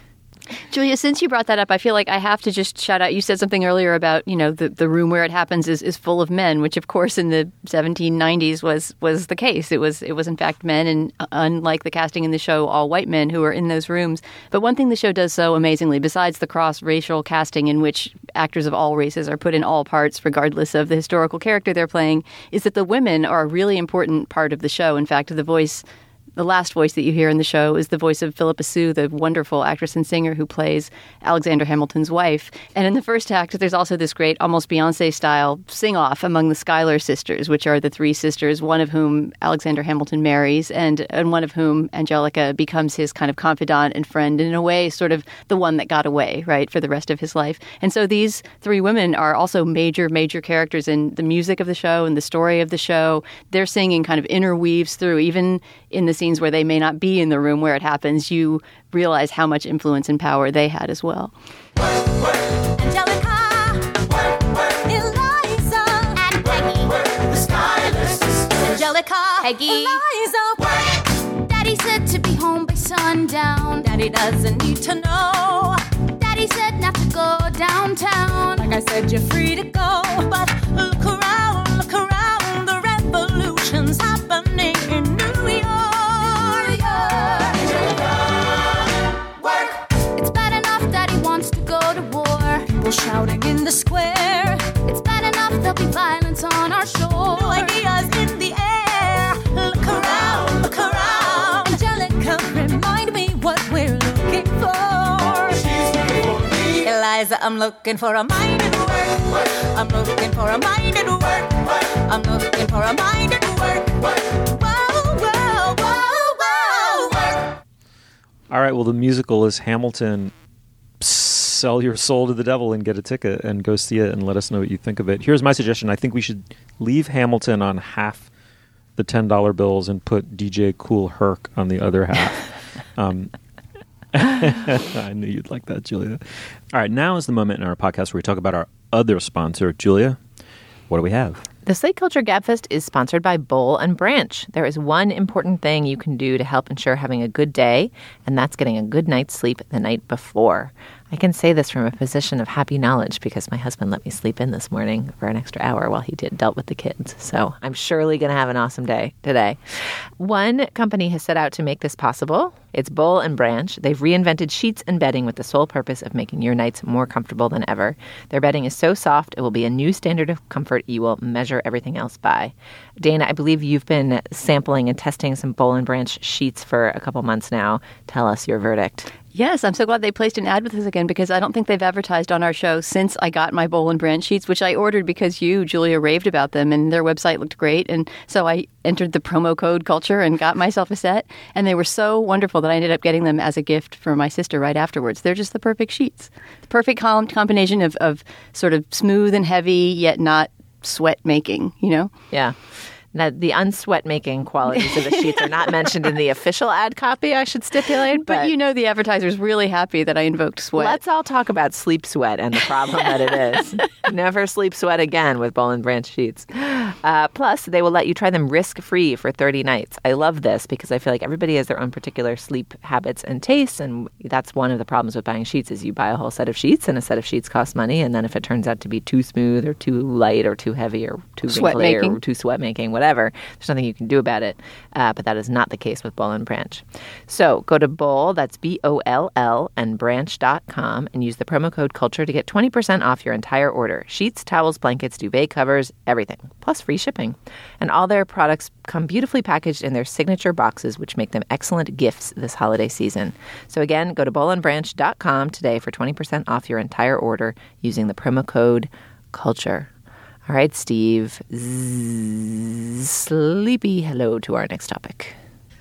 Julia, since you brought that up, I feel like I have to just shout out. You said something earlier about, you know, the, the room where it happens is, is full of men, which, of course, in the seventeen nineties was was the case. It was, it was in fact, men, and unlike the casting in the show, all white men who are in those rooms. But one thing the show does so amazingly, besides the cross-racial casting in which actors of all races are put in all parts, regardless of the historical character they're playing, is that the women are a really important part of the show. In fact, the voice... The last voice that you hear in the show is the voice of Philippa Sue, the wonderful actress and singer who plays Alexander Hamilton's wife. And in the first act, there's also this great, almost Beyonce-style sing-off among the Schuyler sisters, which are the three sisters, one of whom Alexander Hamilton marries, and, and one of whom, Angelica, becomes his kind of confidant and friend, and in a way, sort of the one that got away, right, for the rest of his life. And so these three women are also major, major characters in the music of the show and the story of the show. Their singing kind of interweaves through, even in the scenes where they may not be in the room where it happens, you realize how much influence and power they had as well. Work, work. Angelica, work, work. Eliza, and Peggy, work. The Schuyler sisters. Angelica, Peggy, Eliza, work. Daddy said to be home by sundown. Daddy doesn't need to know. Daddy said not to go downtown. Like I said, you're free to go, but look around, look around. The revolution's happening in New York. Shouting in the square. It's bad enough there'll be violence on our shore. New ideas in the air. Look around, look around. Angelica, remind me what we're looking for. She's looking for me. Eliza, I'm looking for a mind and work, work. I'm looking for a mind and work, work. I'm looking for a mind and work, work. Whoa, whoa, whoa, whoa, work. All right, well, the musical is Hamilton. Sell your soul to the devil and get a ticket and go see it and let us know what you think of it. Here's my suggestion. I think we should leave Hamilton on half the ten dollar bills and put D J Kool Herc on the other half. um, I knew you'd like that, Julia. All right, now is the moment in our podcast where we talk about our other sponsor. Julia, what do we have? The Slate Culture Gabfest is sponsored by Boll and Branch. There is one important thing you can do to help ensure having a good day, and that's getting a good night's sleep the night before. I can say this from a position of happy knowledge because my husband let me sleep in this morning for an extra hour while he did dealt with the kids. So I'm surely going to have an awesome day today. One company has set out to make this possible. It's Boll and Branch. They've reinvented sheets and bedding with the sole purpose of making your nights more comfortable than ever. Their bedding is so soft, it will be a new standard of comfort you will measure everything else by. Dana, I believe you've been sampling and testing some Boll and Branch sheets for a couple months now. Tell us your verdict. Yes, I'm so glad they placed an ad with us again because I don't think they've advertised on our show since I got my Boll and Branch sheets, which I ordered because you, Julia, raved about them and their website looked great. And so I entered the promo code culture and got myself a set. And they were so wonderful that I ended up getting them as a gift for my sister right afterwards. They're just the perfect sheets. The perfect com- combination of, of sort of smooth and heavy, yet not sweat making, you know? Yeah. Now, the unsweat-making qualities of the sheets are not mentioned in the official ad copy, I should stipulate. But, but you know the advertiser's really happy that I invoked sweat. Let's all talk about sleep sweat and the problem that it is. Never sleep sweat again with Boll and Branch sheets. Uh, plus, they will let you try them risk-free for thirty nights. I love this because I feel like everybody has their own particular sleep habits and tastes, and that's one of the problems with buying sheets is you buy a whole set of sheets, and a set of sheets costs money, and then if it turns out to be too smooth or too light or too heavy or too wrinkly or too sweat-making, whatever, Whatever. There's nothing you can do about it. Uh, but that is not the case with Boll and Branch. So go to Boll, that's B O L L, and branch dot com, and use the promo code CULTURE to get twenty percent off your entire order. Sheets, towels, blankets, duvet covers, everything. Plus free shipping. And all their products come beautifully packaged in their signature boxes, which make them excellent gifts this holiday season. So again, go to boll and branch dot com today for twenty percent off your entire order using the promo code CULTURE. All right, Steve. Zzz, sleepy hello to our next topic.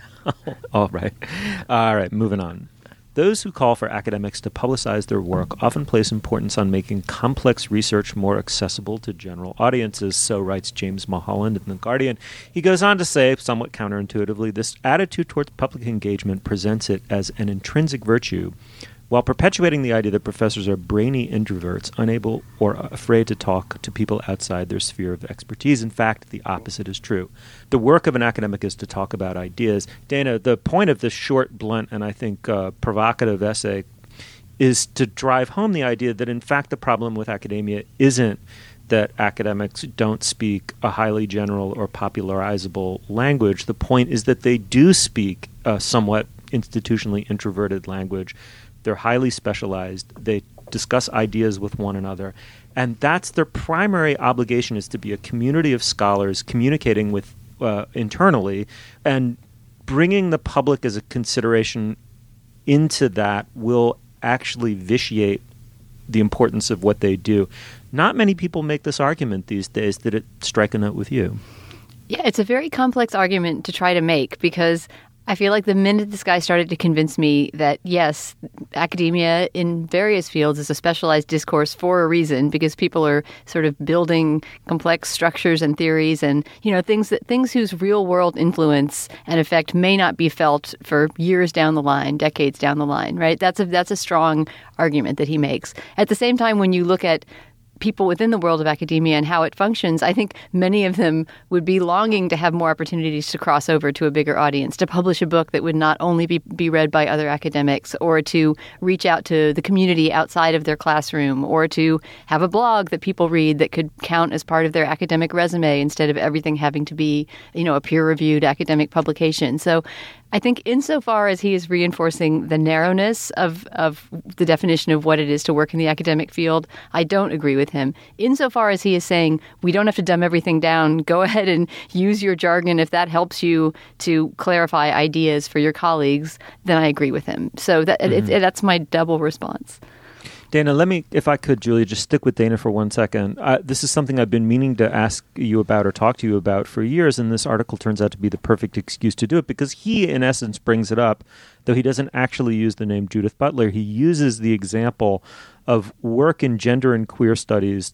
All right. All right, moving on. Those who call for academics to publicize their work often place importance on making complex research more accessible to general audiences, so writes James Mulholland in The Guardian. He goes on to say, somewhat counterintuitively, this attitude towards public engagement presents it as an intrinsic virtue, while perpetuating the idea that professors are brainy introverts, unable or afraid to talk to people outside their sphere of expertise. In fact, the opposite is true. The work of an academic is to talk about ideas. Dana, the point of this short, blunt, and I think uh, provocative essay is to drive home the idea that, in fact, the problem with academia isn't that academics don't speak a highly general or popularizable language. The point is that they do speak a somewhat institutionally introverted language. They're highly specialized. They discuss ideas with one another. And that's their primary obligation, is to be a community of scholars communicating with uh, internally, and bringing the public as a consideration into that will actually vitiate the importance of what they do. Not many people make this argument these days. Did it strike a note with you? Yeah, it's a very complex argument to try to make because I feel like the minute this guy started to convince me that, yes, academia in various fields is a specialized discourse for a reason, because people are sort of building complex structures and theories and, you know, things that things whose real world influence and effect may not be felt for years down the line, decades down the line, right? That's a, that's a strong argument that he makes. At the same time, when you look at people within the world of academia and how it functions, I think many of them would be longing to have more opportunities to cross over to a bigger audience, to publish a book that would not only be, be read by other academics, or to reach out to the community outside of their classroom, or to have a blog that people read that could count as part of their academic resume instead of everything having to be, you know, a peer-reviewed academic publication. So I think insofar as he is reinforcing the narrowness of, of the definition of what it is to work in the academic field, I don't agree with him. Insofar as he is saying we don't have to dumb everything down, go ahead and use your jargon if that helps you to clarify ideas for your colleagues, then I agree with him. So that mm-hmm. it, it, that's my double response. Dana, let me, if I could, Julia, just stick with Dana for one second. Uh, this is something I've been meaning to ask you about or talk to you about for years, and this article turns out to be the perfect excuse to do it, because he, in essence, brings it up, though he doesn't actually use the name Judith Butler. He uses the example of work in gender and queer studies that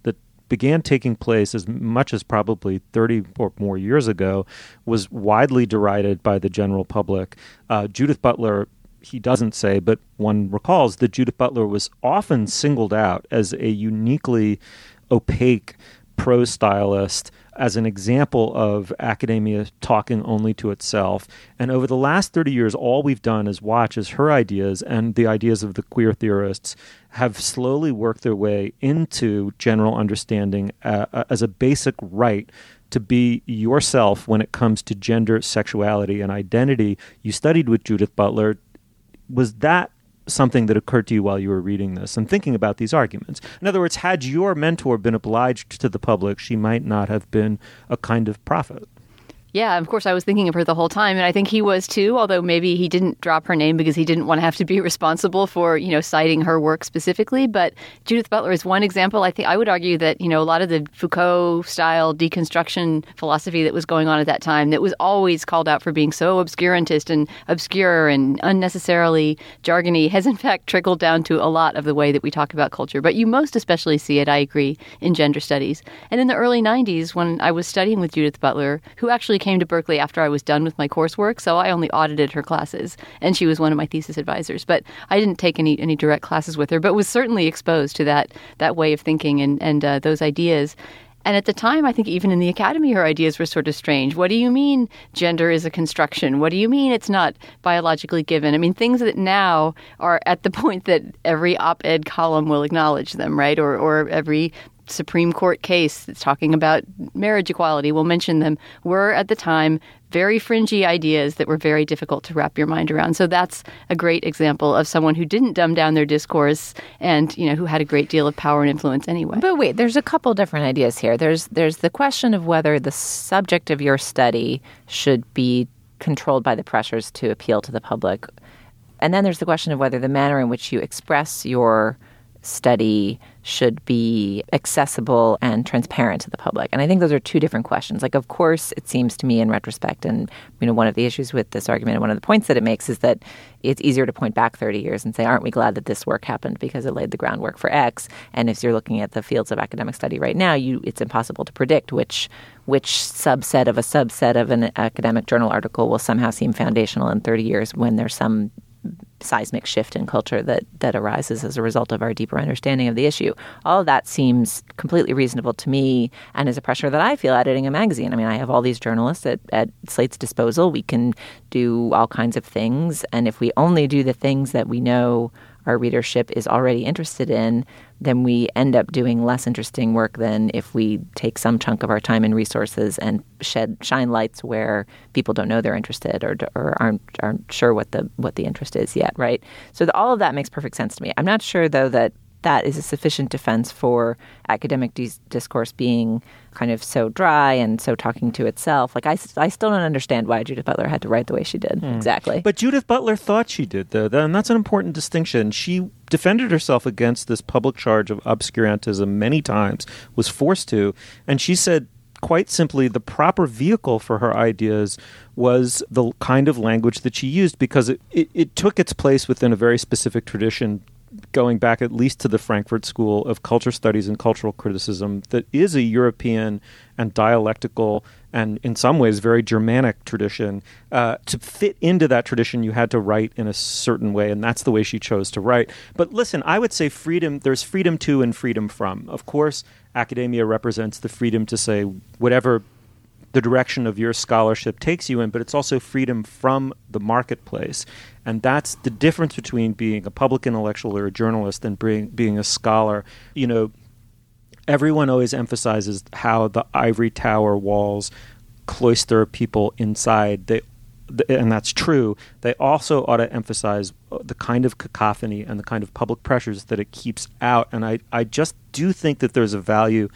began taking place as much as probably thirty or more years ago was widely derided by the general public. Uh, Judith Butler, he doesn't say, but one recalls that Judith Butler was often singled out as a uniquely opaque prose stylist, as an example of academia talking only to itself. And over the last thirty years, all we've done is watch as her ideas and the ideas of the queer theorists have slowly worked their way into general understanding uh, as a basic right to be yourself when it comes to gender, sexuality, and identity. You studied with Judith Butler. Was that something that occurred to you while you were reading this and thinking about these arguments? In other words, had your mentor been obliged to the public, she might not have been a kind of prophet. Yeah, of course, I was thinking of her the whole time, and I think he was too, although maybe he didn't drop her name because he didn't want to have to be responsible for, you know, citing her work specifically. But Judith Butler is one example. I think I would argue that, you know, a lot of the Foucault-style deconstruction philosophy that was going on at that time that was always called out for being so obscurantist and obscure and unnecessarily jargony has, in fact, trickled down to a lot of the way that we talk about culture. But you most especially see it, I agree, in gender studies. And in the early nineties, when I was studying with Judith Butler, who actually came to Berkeley after I was done with my coursework, so I only audited her classes, and she was one of my thesis advisors. But I didn't take any any direct classes with her, but was certainly exposed to that that way of thinking and, and uh, those ideas. And at the time, I think even in the academy, her ideas were sort of strange. What do you mean gender is a construction? What do you mean it's not biologically given? I mean, things that now are at the point that every op-ed column will acknowledge them, right? Or, or every Supreme Court case that's talking about marriage equality will mention them, were at the time very fringy ideas that were very difficult to wrap your mind around. So that's a great example of someone who didn't dumb down their discourse and, you know, who had a great deal of power and influence anyway. But wait, there's a couple different ideas here. There's there's the question of whether the subject of your study should be controlled by the pressures to appeal to the public. And then there's the question of whether the manner in which you express your study should be accessible and transparent to the public. And I think those are two different questions. Like, of course, it seems to me in retrospect, and, you know, one of the issues with this argument and one of the points that it makes is that it's easier to point back thirty years and say, aren't we glad that this work happened because it laid the groundwork for X? And if you're looking at the fields of academic study right now, you it's impossible to predict which which subset of a subset of an academic journal article will somehow seem foundational in thirty years when there's some seismic shift in culture that that arises as a result of our deeper understanding of the issue. All of that seems completely reasonable to me and is a pressure that I feel editing a magazine. I mean, I have all these journalists at, at Slate's disposal. We can do all kinds of things. And if we only do the things that we know our readership is already interested in, then we end up doing less interesting work than if we take some chunk of our time and resources and shed shine lights where people don't know they're interested or or aren't aren't sure what the what the interest is yet, right? So the, all of that makes perfect sense to me. I'm not sure though that that is a sufficient defense for academic dis- discourse being kind of so dry and so talking to itself. Like, I, I still don't understand why Judith Butler had to write the way she did. Mm. Exactly. But Judith Butler thought she did, though, and that's an important distinction. She defended herself against this public charge of obscurantism many times, was forced to, and she said, quite simply, the proper vehicle for her ideas was the kind of language that she used because it, it, it took its place within a very specific tradition going back at least to the Frankfurt School of Culture Studies and Cultural Criticism that is a European and dialectical and in some ways very Germanic tradition. Uh, to fit into that tradition, you had to write in a certain way, and that's the way she chose to write. But listen, I would say freedom, there's freedom to and freedom from. Of course, academia represents the freedom to say whatever the direction of your scholarship takes you in, but it's also freedom from the marketplace. And that's the difference between being a public intellectual or a journalist and being, being a scholar. You know, everyone always emphasizes how the ivory tower walls cloister people inside. They, and that's true. They also ought to emphasize the kind of cacophony and the kind of public pressures that it keeps out. And I, I just do think that there's a value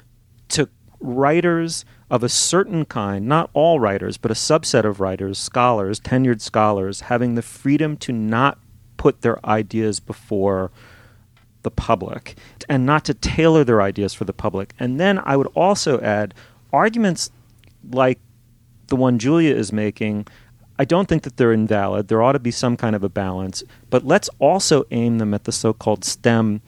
to writers of a certain kind, not all writers, but a subset of writers, scholars, tenured scholars, having the freedom to not put their ideas before the public and not to tailor their ideas for the public. And then I would also add arguments like the one Julia is making. I don't think that they're invalid. There ought to be some kind of a balance. But let's also aim them at the so-called STEM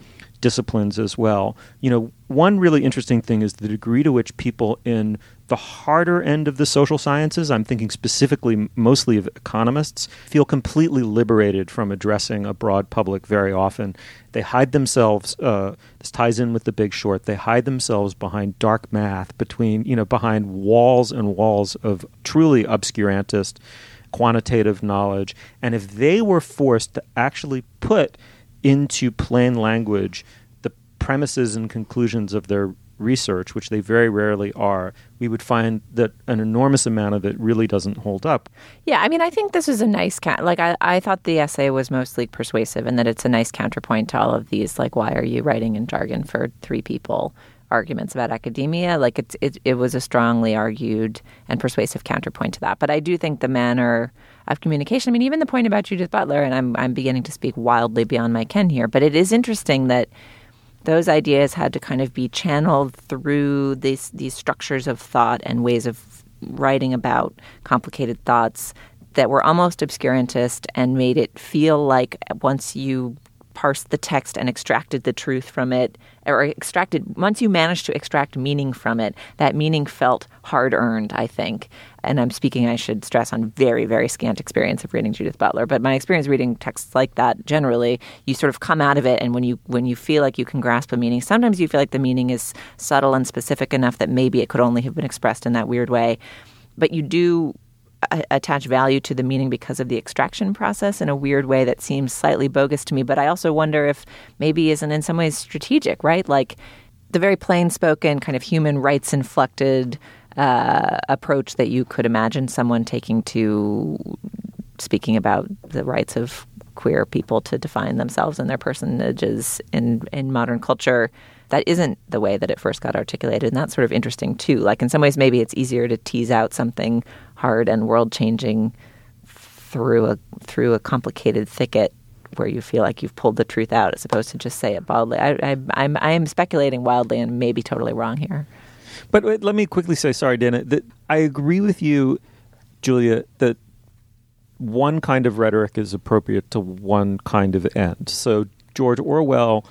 disciplines as well. You know, one really interesting thing is the degree to which people in the harder end of the social sciences, I'm thinking specifically mostly of economists, feel completely liberated from addressing a broad public very often. They hide themselves, uh, this ties in with The Big Short, they hide themselves behind dark math, between, you know, behind walls and walls of truly obscurantist quantitative knowledge. And if they were forced to actually put into plain language the premises and conclusions of their research, which they very rarely are, we would find that an enormous amount of it really doesn't hold up. Yeah, I mean, I think this is a nice, ca- like, I, I thought the essay was mostly persuasive and that it's a nice counterpoint to all of these, like, why are you writing in jargon for three people arguments about academia? Like, it's, it, it was a strongly argued and persuasive counterpoint to that. But I do think the manner of communication, I mean, even the point about Judith Butler, and I'm I'm beginning to speak wildly beyond my ken here, but it is interesting that those ideas had to kind of be channeled through these these structures of thought and ways of writing about complicated thoughts that were almost obscurantist and made it feel like once you parsed the text and extracted the truth from it, or extracted, once you managed to extract meaning from it, that meaning felt hard-earned, I think. And I'm speaking, I should stress, on very, very scant experience of reading Judith Butler. But my experience reading texts like that, generally, you sort of come out of it, and when you when you feel like you can grasp a meaning, sometimes you feel like the meaning is subtle and specific enough that maybe it could only have been expressed in that weird way. But you do attach value to the meaning because of the extraction process in a weird way that seems slightly bogus to me. But I also wonder if maybe isn't in some ways strategic, right? Like the very plain-spoken, kind of human rights-inflected uh, approach that you could imagine someone taking to speaking about the rights of queer people to define themselves and their personages in, in modern culture. That isn't the way that it first got articulated, and that's sort of interesting too. Like in some ways, maybe it's easier to tease out something hard and world-changing through a through a complicated thicket where you feel like you've pulled the truth out, as opposed to just say it baldly. I, I, I'm I am speculating wildly and maybe totally wrong here. But wait, let me quickly say, sorry, Dana, that I agree with you, Julia, that one kind of rhetoric is appropriate to one kind of end. So George Orwell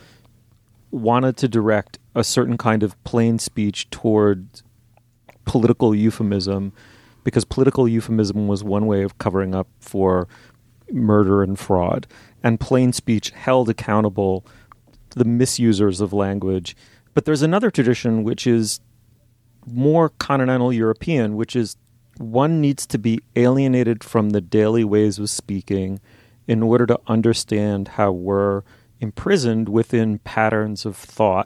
wanted to direct a certain kind of plain speech toward political euphemism because political euphemism was one way of covering up for murder and fraud. And plain speech held accountable the misusers of language. But there's another tradition which is more continental European, which is one needs to be alienated from the daily ways of speaking in order to understand how we're imprisoned within patterns of thought.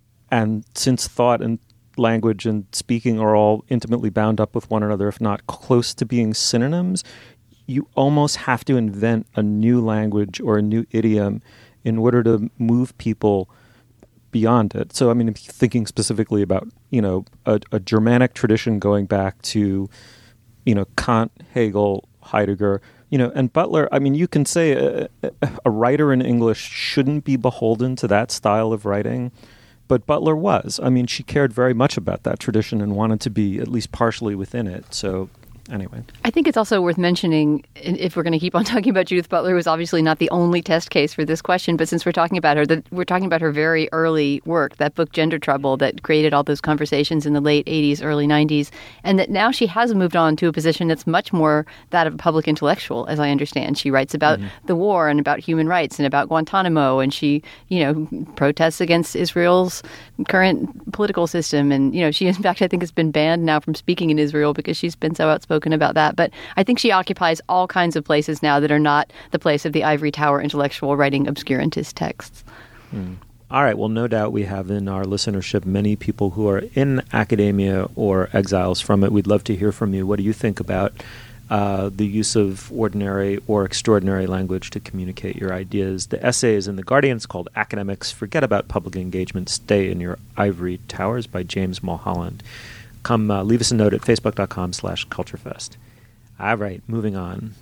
And since thought and language and speaking are all intimately bound up with one another, if not close to being synonyms, you almost have to invent a new language or a new idiom in order to move people beyond it. So, I mean, thinking specifically about, you know, a, a Germanic tradition going back to, you know, Kant, Hegel, Heidegger, you know, and Butler, I mean, you can say a, a writer in English shouldn't be beholden to that style of writing, but Butler was. I mean, she cared very much about that tradition and wanted to be at least partially within it. So anyway. I think it's also worth mentioning, if we're going to keep on talking about Judith Butler, who was obviously not the only test case for this question, but since we're talking about her, that we're talking about her very early work, that book Gender Trouble that created all those conversations in the late eighties, early nineties, and that now she has moved on to a position that's much more that of a public intellectual, as I understand. She writes about mm-hmm. the war and about human rights and about Guantanamo, and she, you know, protests against Israel's current political system. And, you know, she, in fact, I think has been banned now from speaking in Israel because she's been so outspoken about that. But I think she occupies all kinds of places now that are not the place of the ivory tower intellectual writing obscurantist texts. Hmm. All right. Well, no doubt we have in our listenership many people who are in academia or exiles from it. We'd love to hear from you. What do you think about uh, the use of ordinary or extraordinary language to communicate your ideas? The essay is in The Guardian. It's called Academics Forget About Public Engagement, Stay in Your Ivory Towers by James Mulholland. Come uh, leave us a note at facebook.com slash culturefest. All right, moving on.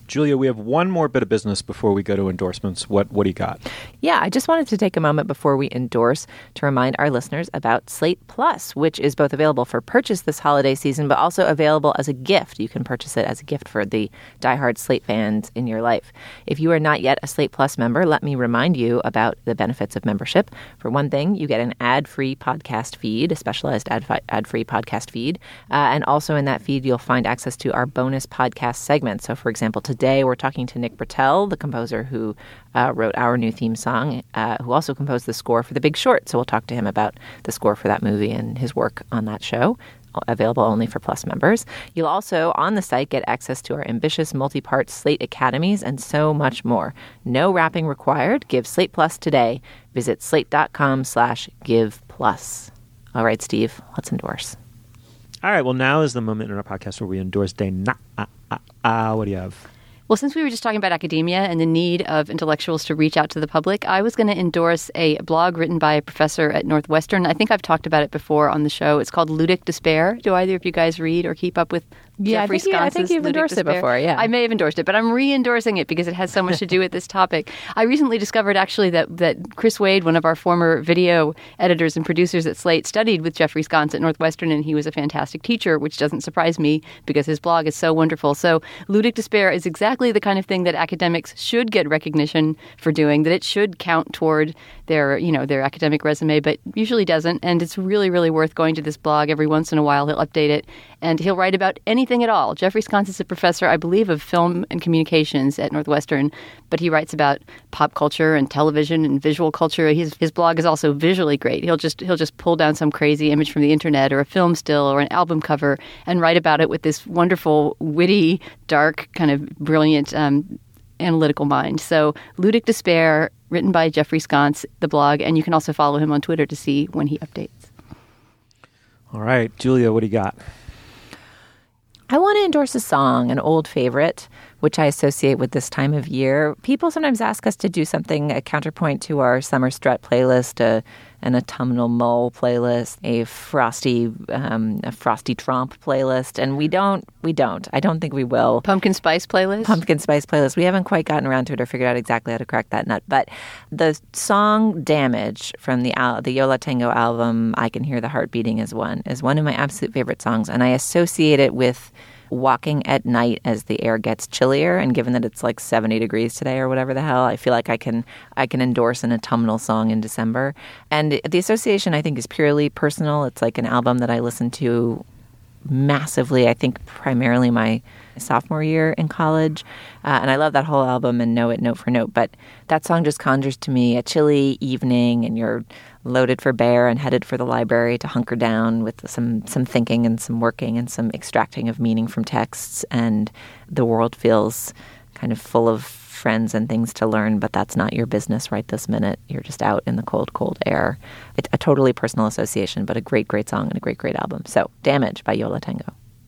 Julia, we have one more bit of business before we go to endorsements. What what do you got? Yeah, I just wanted to take a moment before we endorse to remind our listeners about Slate Plus, which is both available for purchase this holiday season, but also available as a gift. You can purchase it as a gift for the diehard Slate fans in your life. If you are not yet a Slate Plus member, let me remind you about the benefits of membership. For one thing, you get an ad-free podcast feed, a specialized ad fi- ad-free podcast feed. Uh, and also in that feed, you'll find access to our bonus podcast segments. So, for example, today we're talking to Nick Britell, the composer who uh, wrote our new theme song, uh, who also composed the score for The Big Short. So we'll talk to him about the score for that movie and his work on that show, available only for Plus members. You'll also, on the site, get access to our ambitious multi-part Slate Academies and so much more. No wrapping required. Give Slate Plus today. Visit slate.com slash give plus. All right, Steve, let's endorse. All right, well, now is the moment in our podcast where we endorse Dana. Ah, ah, ah, what do you have? Well, since we were just talking about academia and the need of intellectuals to reach out to the public, I was going to endorse a blog written by a professor at Northwestern. I think I've talked about it before on the show. It's called Ludic Despair. Do either of you guys read or keep up with Yeah, Jeffrey I think, you, I think you've Ludic endorsed Despair? it before, yeah. I may have endorsed it, but I'm re-endorsing it because it has so much to do with this topic. I recently discovered, actually, that, that Chris Wade, one of our former video editors and producers at Slate, studied with Jeffrey Sconce at Northwestern, and he was a fantastic teacher, which doesn't surprise me because his blog is so wonderful. So Ludic Despair is exactly the kind of thing that academics should get recognition for doing, that it should count toward their, you know, their academic resume, but usually doesn't. And it's really, really worth going to this blog. Every once in a while, he'll update it, and he'll write about anything at all. Jeffrey Sconce is a professor, I believe, of film and communications at Northwestern, but he writes about pop culture and television and visual culture. His his blog is also visually great. He'll just he'll just pull down some crazy image from the internet or a film still or an album cover and write about it with this wonderful, witty, dark, kind of brilliant um, analytical mind. So Ludic Despair, written by Jeffrey Sconce, the blog, and you can also follow him on Twitter to see when he updates. All right, Julia, what do you got? I want to endorse a song, an old favorite, which I associate with this time of year. People sometimes ask us to do something, a counterpoint to our Summer Strut playlist, a, an autumnal mull playlist, a frosty um, a frosty tromp playlist, and we don't. We don't. I don't think we will. Pumpkin spice playlist? Pumpkin spice playlist. We haven't quite gotten around to it or figured out exactly how to crack that nut. But the song "Damage" from the al- the Yo La Tengo album, "I Can Hear the Heart Beating" is one is one of my absolute favorite songs, and I associate it with walking at night as the air gets chillier, and given that it's like seventy degrees today or whatever the hell, I feel like I can I can endorse an autumnal song in December. And the association, I think, is purely personal. It's like an album that I listened to massively, I think primarily my sophomore year in college. Uh, and I love that whole album and know it note for note. But that song just conjures to me a chilly evening, and you're loaded for bear and headed for the library to hunker down with some some thinking and some working and some extracting of meaning from texts. And the world feels kind of full of friends and things to learn, but that's not your business right this minute. You're just out in the cold, cold air. It's a totally personal association, but a great, great song and a great, great album. So, Damage by Yo La Tengo.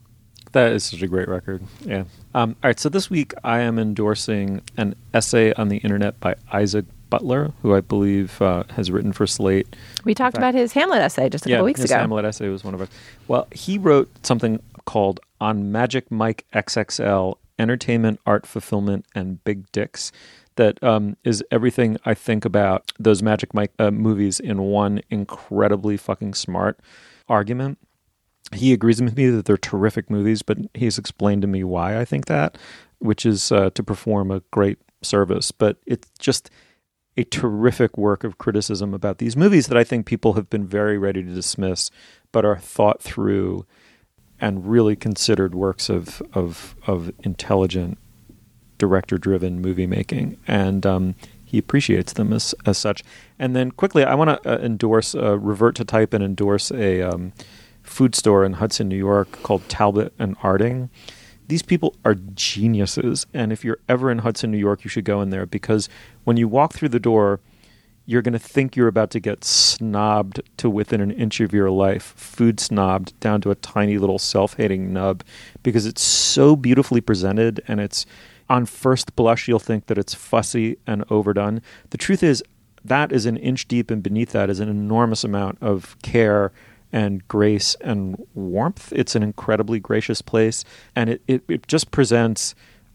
That is such a great record. Yeah. Um, all right. So this week I am endorsing an essay on the internet by Isaac Butler, who I believe uh, has written for Slate. We talked fact, about his Hamlet essay just a yeah, couple weeks his ago. Hamlet essay was one of ours. Well, he wrote something called On Magic Mike X X L, Entertainment, Art, Fulfillment, and Big Dicks. That um, is everything I think about those Magic Mike uh, movies in one incredibly fucking smart argument. He agrees with me that they're terrific movies, but he's explained to me why I think that, which is uh, to perform a great service. But it's just a terrific work of criticism about these movies that I think people have been very ready to dismiss, but are thought through and really considered works of of, of intelligent, director-driven movie making. And um, he appreciates them as, as such. And then quickly, I want to uh, endorse, uh, revert to type and endorse a um, food store in Hudson, New York called Talbot and Arding. These people are geniuses. And if you're ever in Hudson, New York, you should go in there, because when you walk through the door, you're going to think you're about to get snobbed to within an inch of your life, food snobbed down to a tiny little self-hating nub, because it's so beautifully presented, and it's, on first blush, you'll think that it's fussy and overdone. The truth is, that is an inch deep, and beneath that is an enormous amount of care and grace and warmth. It's an incredibly gracious place, and it, it, it just presents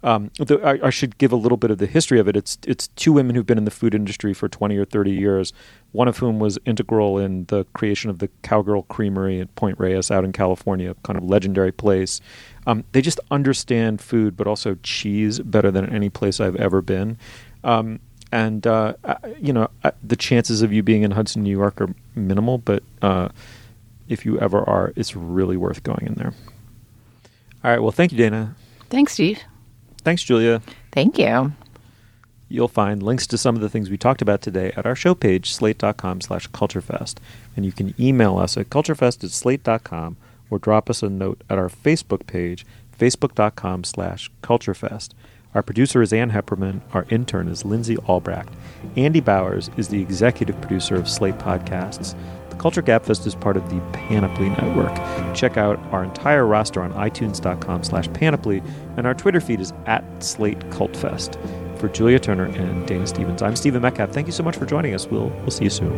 Um, the, I, I should give a little bit of the history of it. It's it's two women who've been in the food industry for twenty or thirty years, one of whom was integral in the creation of the Cowgirl Creamery at Point Reyes out in California, kind of legendary place. Um, they just understand food, but also cheese better than any place I've ever been. Um, and, uh, I, you know, I, the chances of you being in Hudson, New York are minimal, but uh, if you ever are, it's really worth going in there. All right. Well, thank you, Dana. Thanks, Steve. Thanks, Julia. Thank you. You'll find links to some of the things we talked about today at our show page, slate.com slash culturefest. And you can email us at culturefest at slate dot com or drop us a note at our Facebook page, facebook.com slash culturefest. Our producer is Ann Hepperman. Our intern is Lindsay Albrecht. Andy Bowers is the executive producer of Slate Podcasts. The Culture Gabfest is part of the Panoply Network. Check out our entire roster on itunes.com slash panoply, and our Twitter feed is at Slate Cultfest. For Julia Turner and Dana Stevens, I'm Stephen Metcalf. Thank you so much for joining us. We'll we'll see you soon.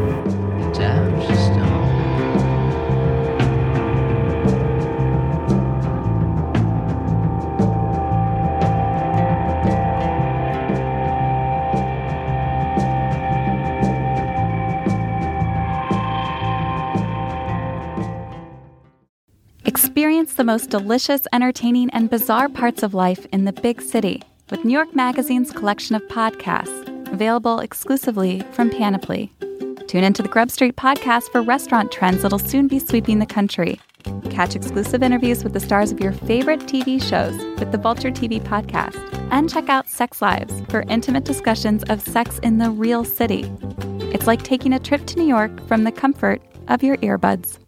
Experience the most delicious, entertaining, and bizarre parts of life in the big city with New York Magazine's collection of podcasts, available exclusively from Panoply. Tune into the Grub Street podcast for restaurant trends that'll soon be sweeping the country. Catch exclusive interviews with the stars of your favorite T V shows with the Vulture T V podcast. And check out Sex Lives for intimate discussions of sex in the real city. It's like taking a trip to New York from the comfort of your earbuds.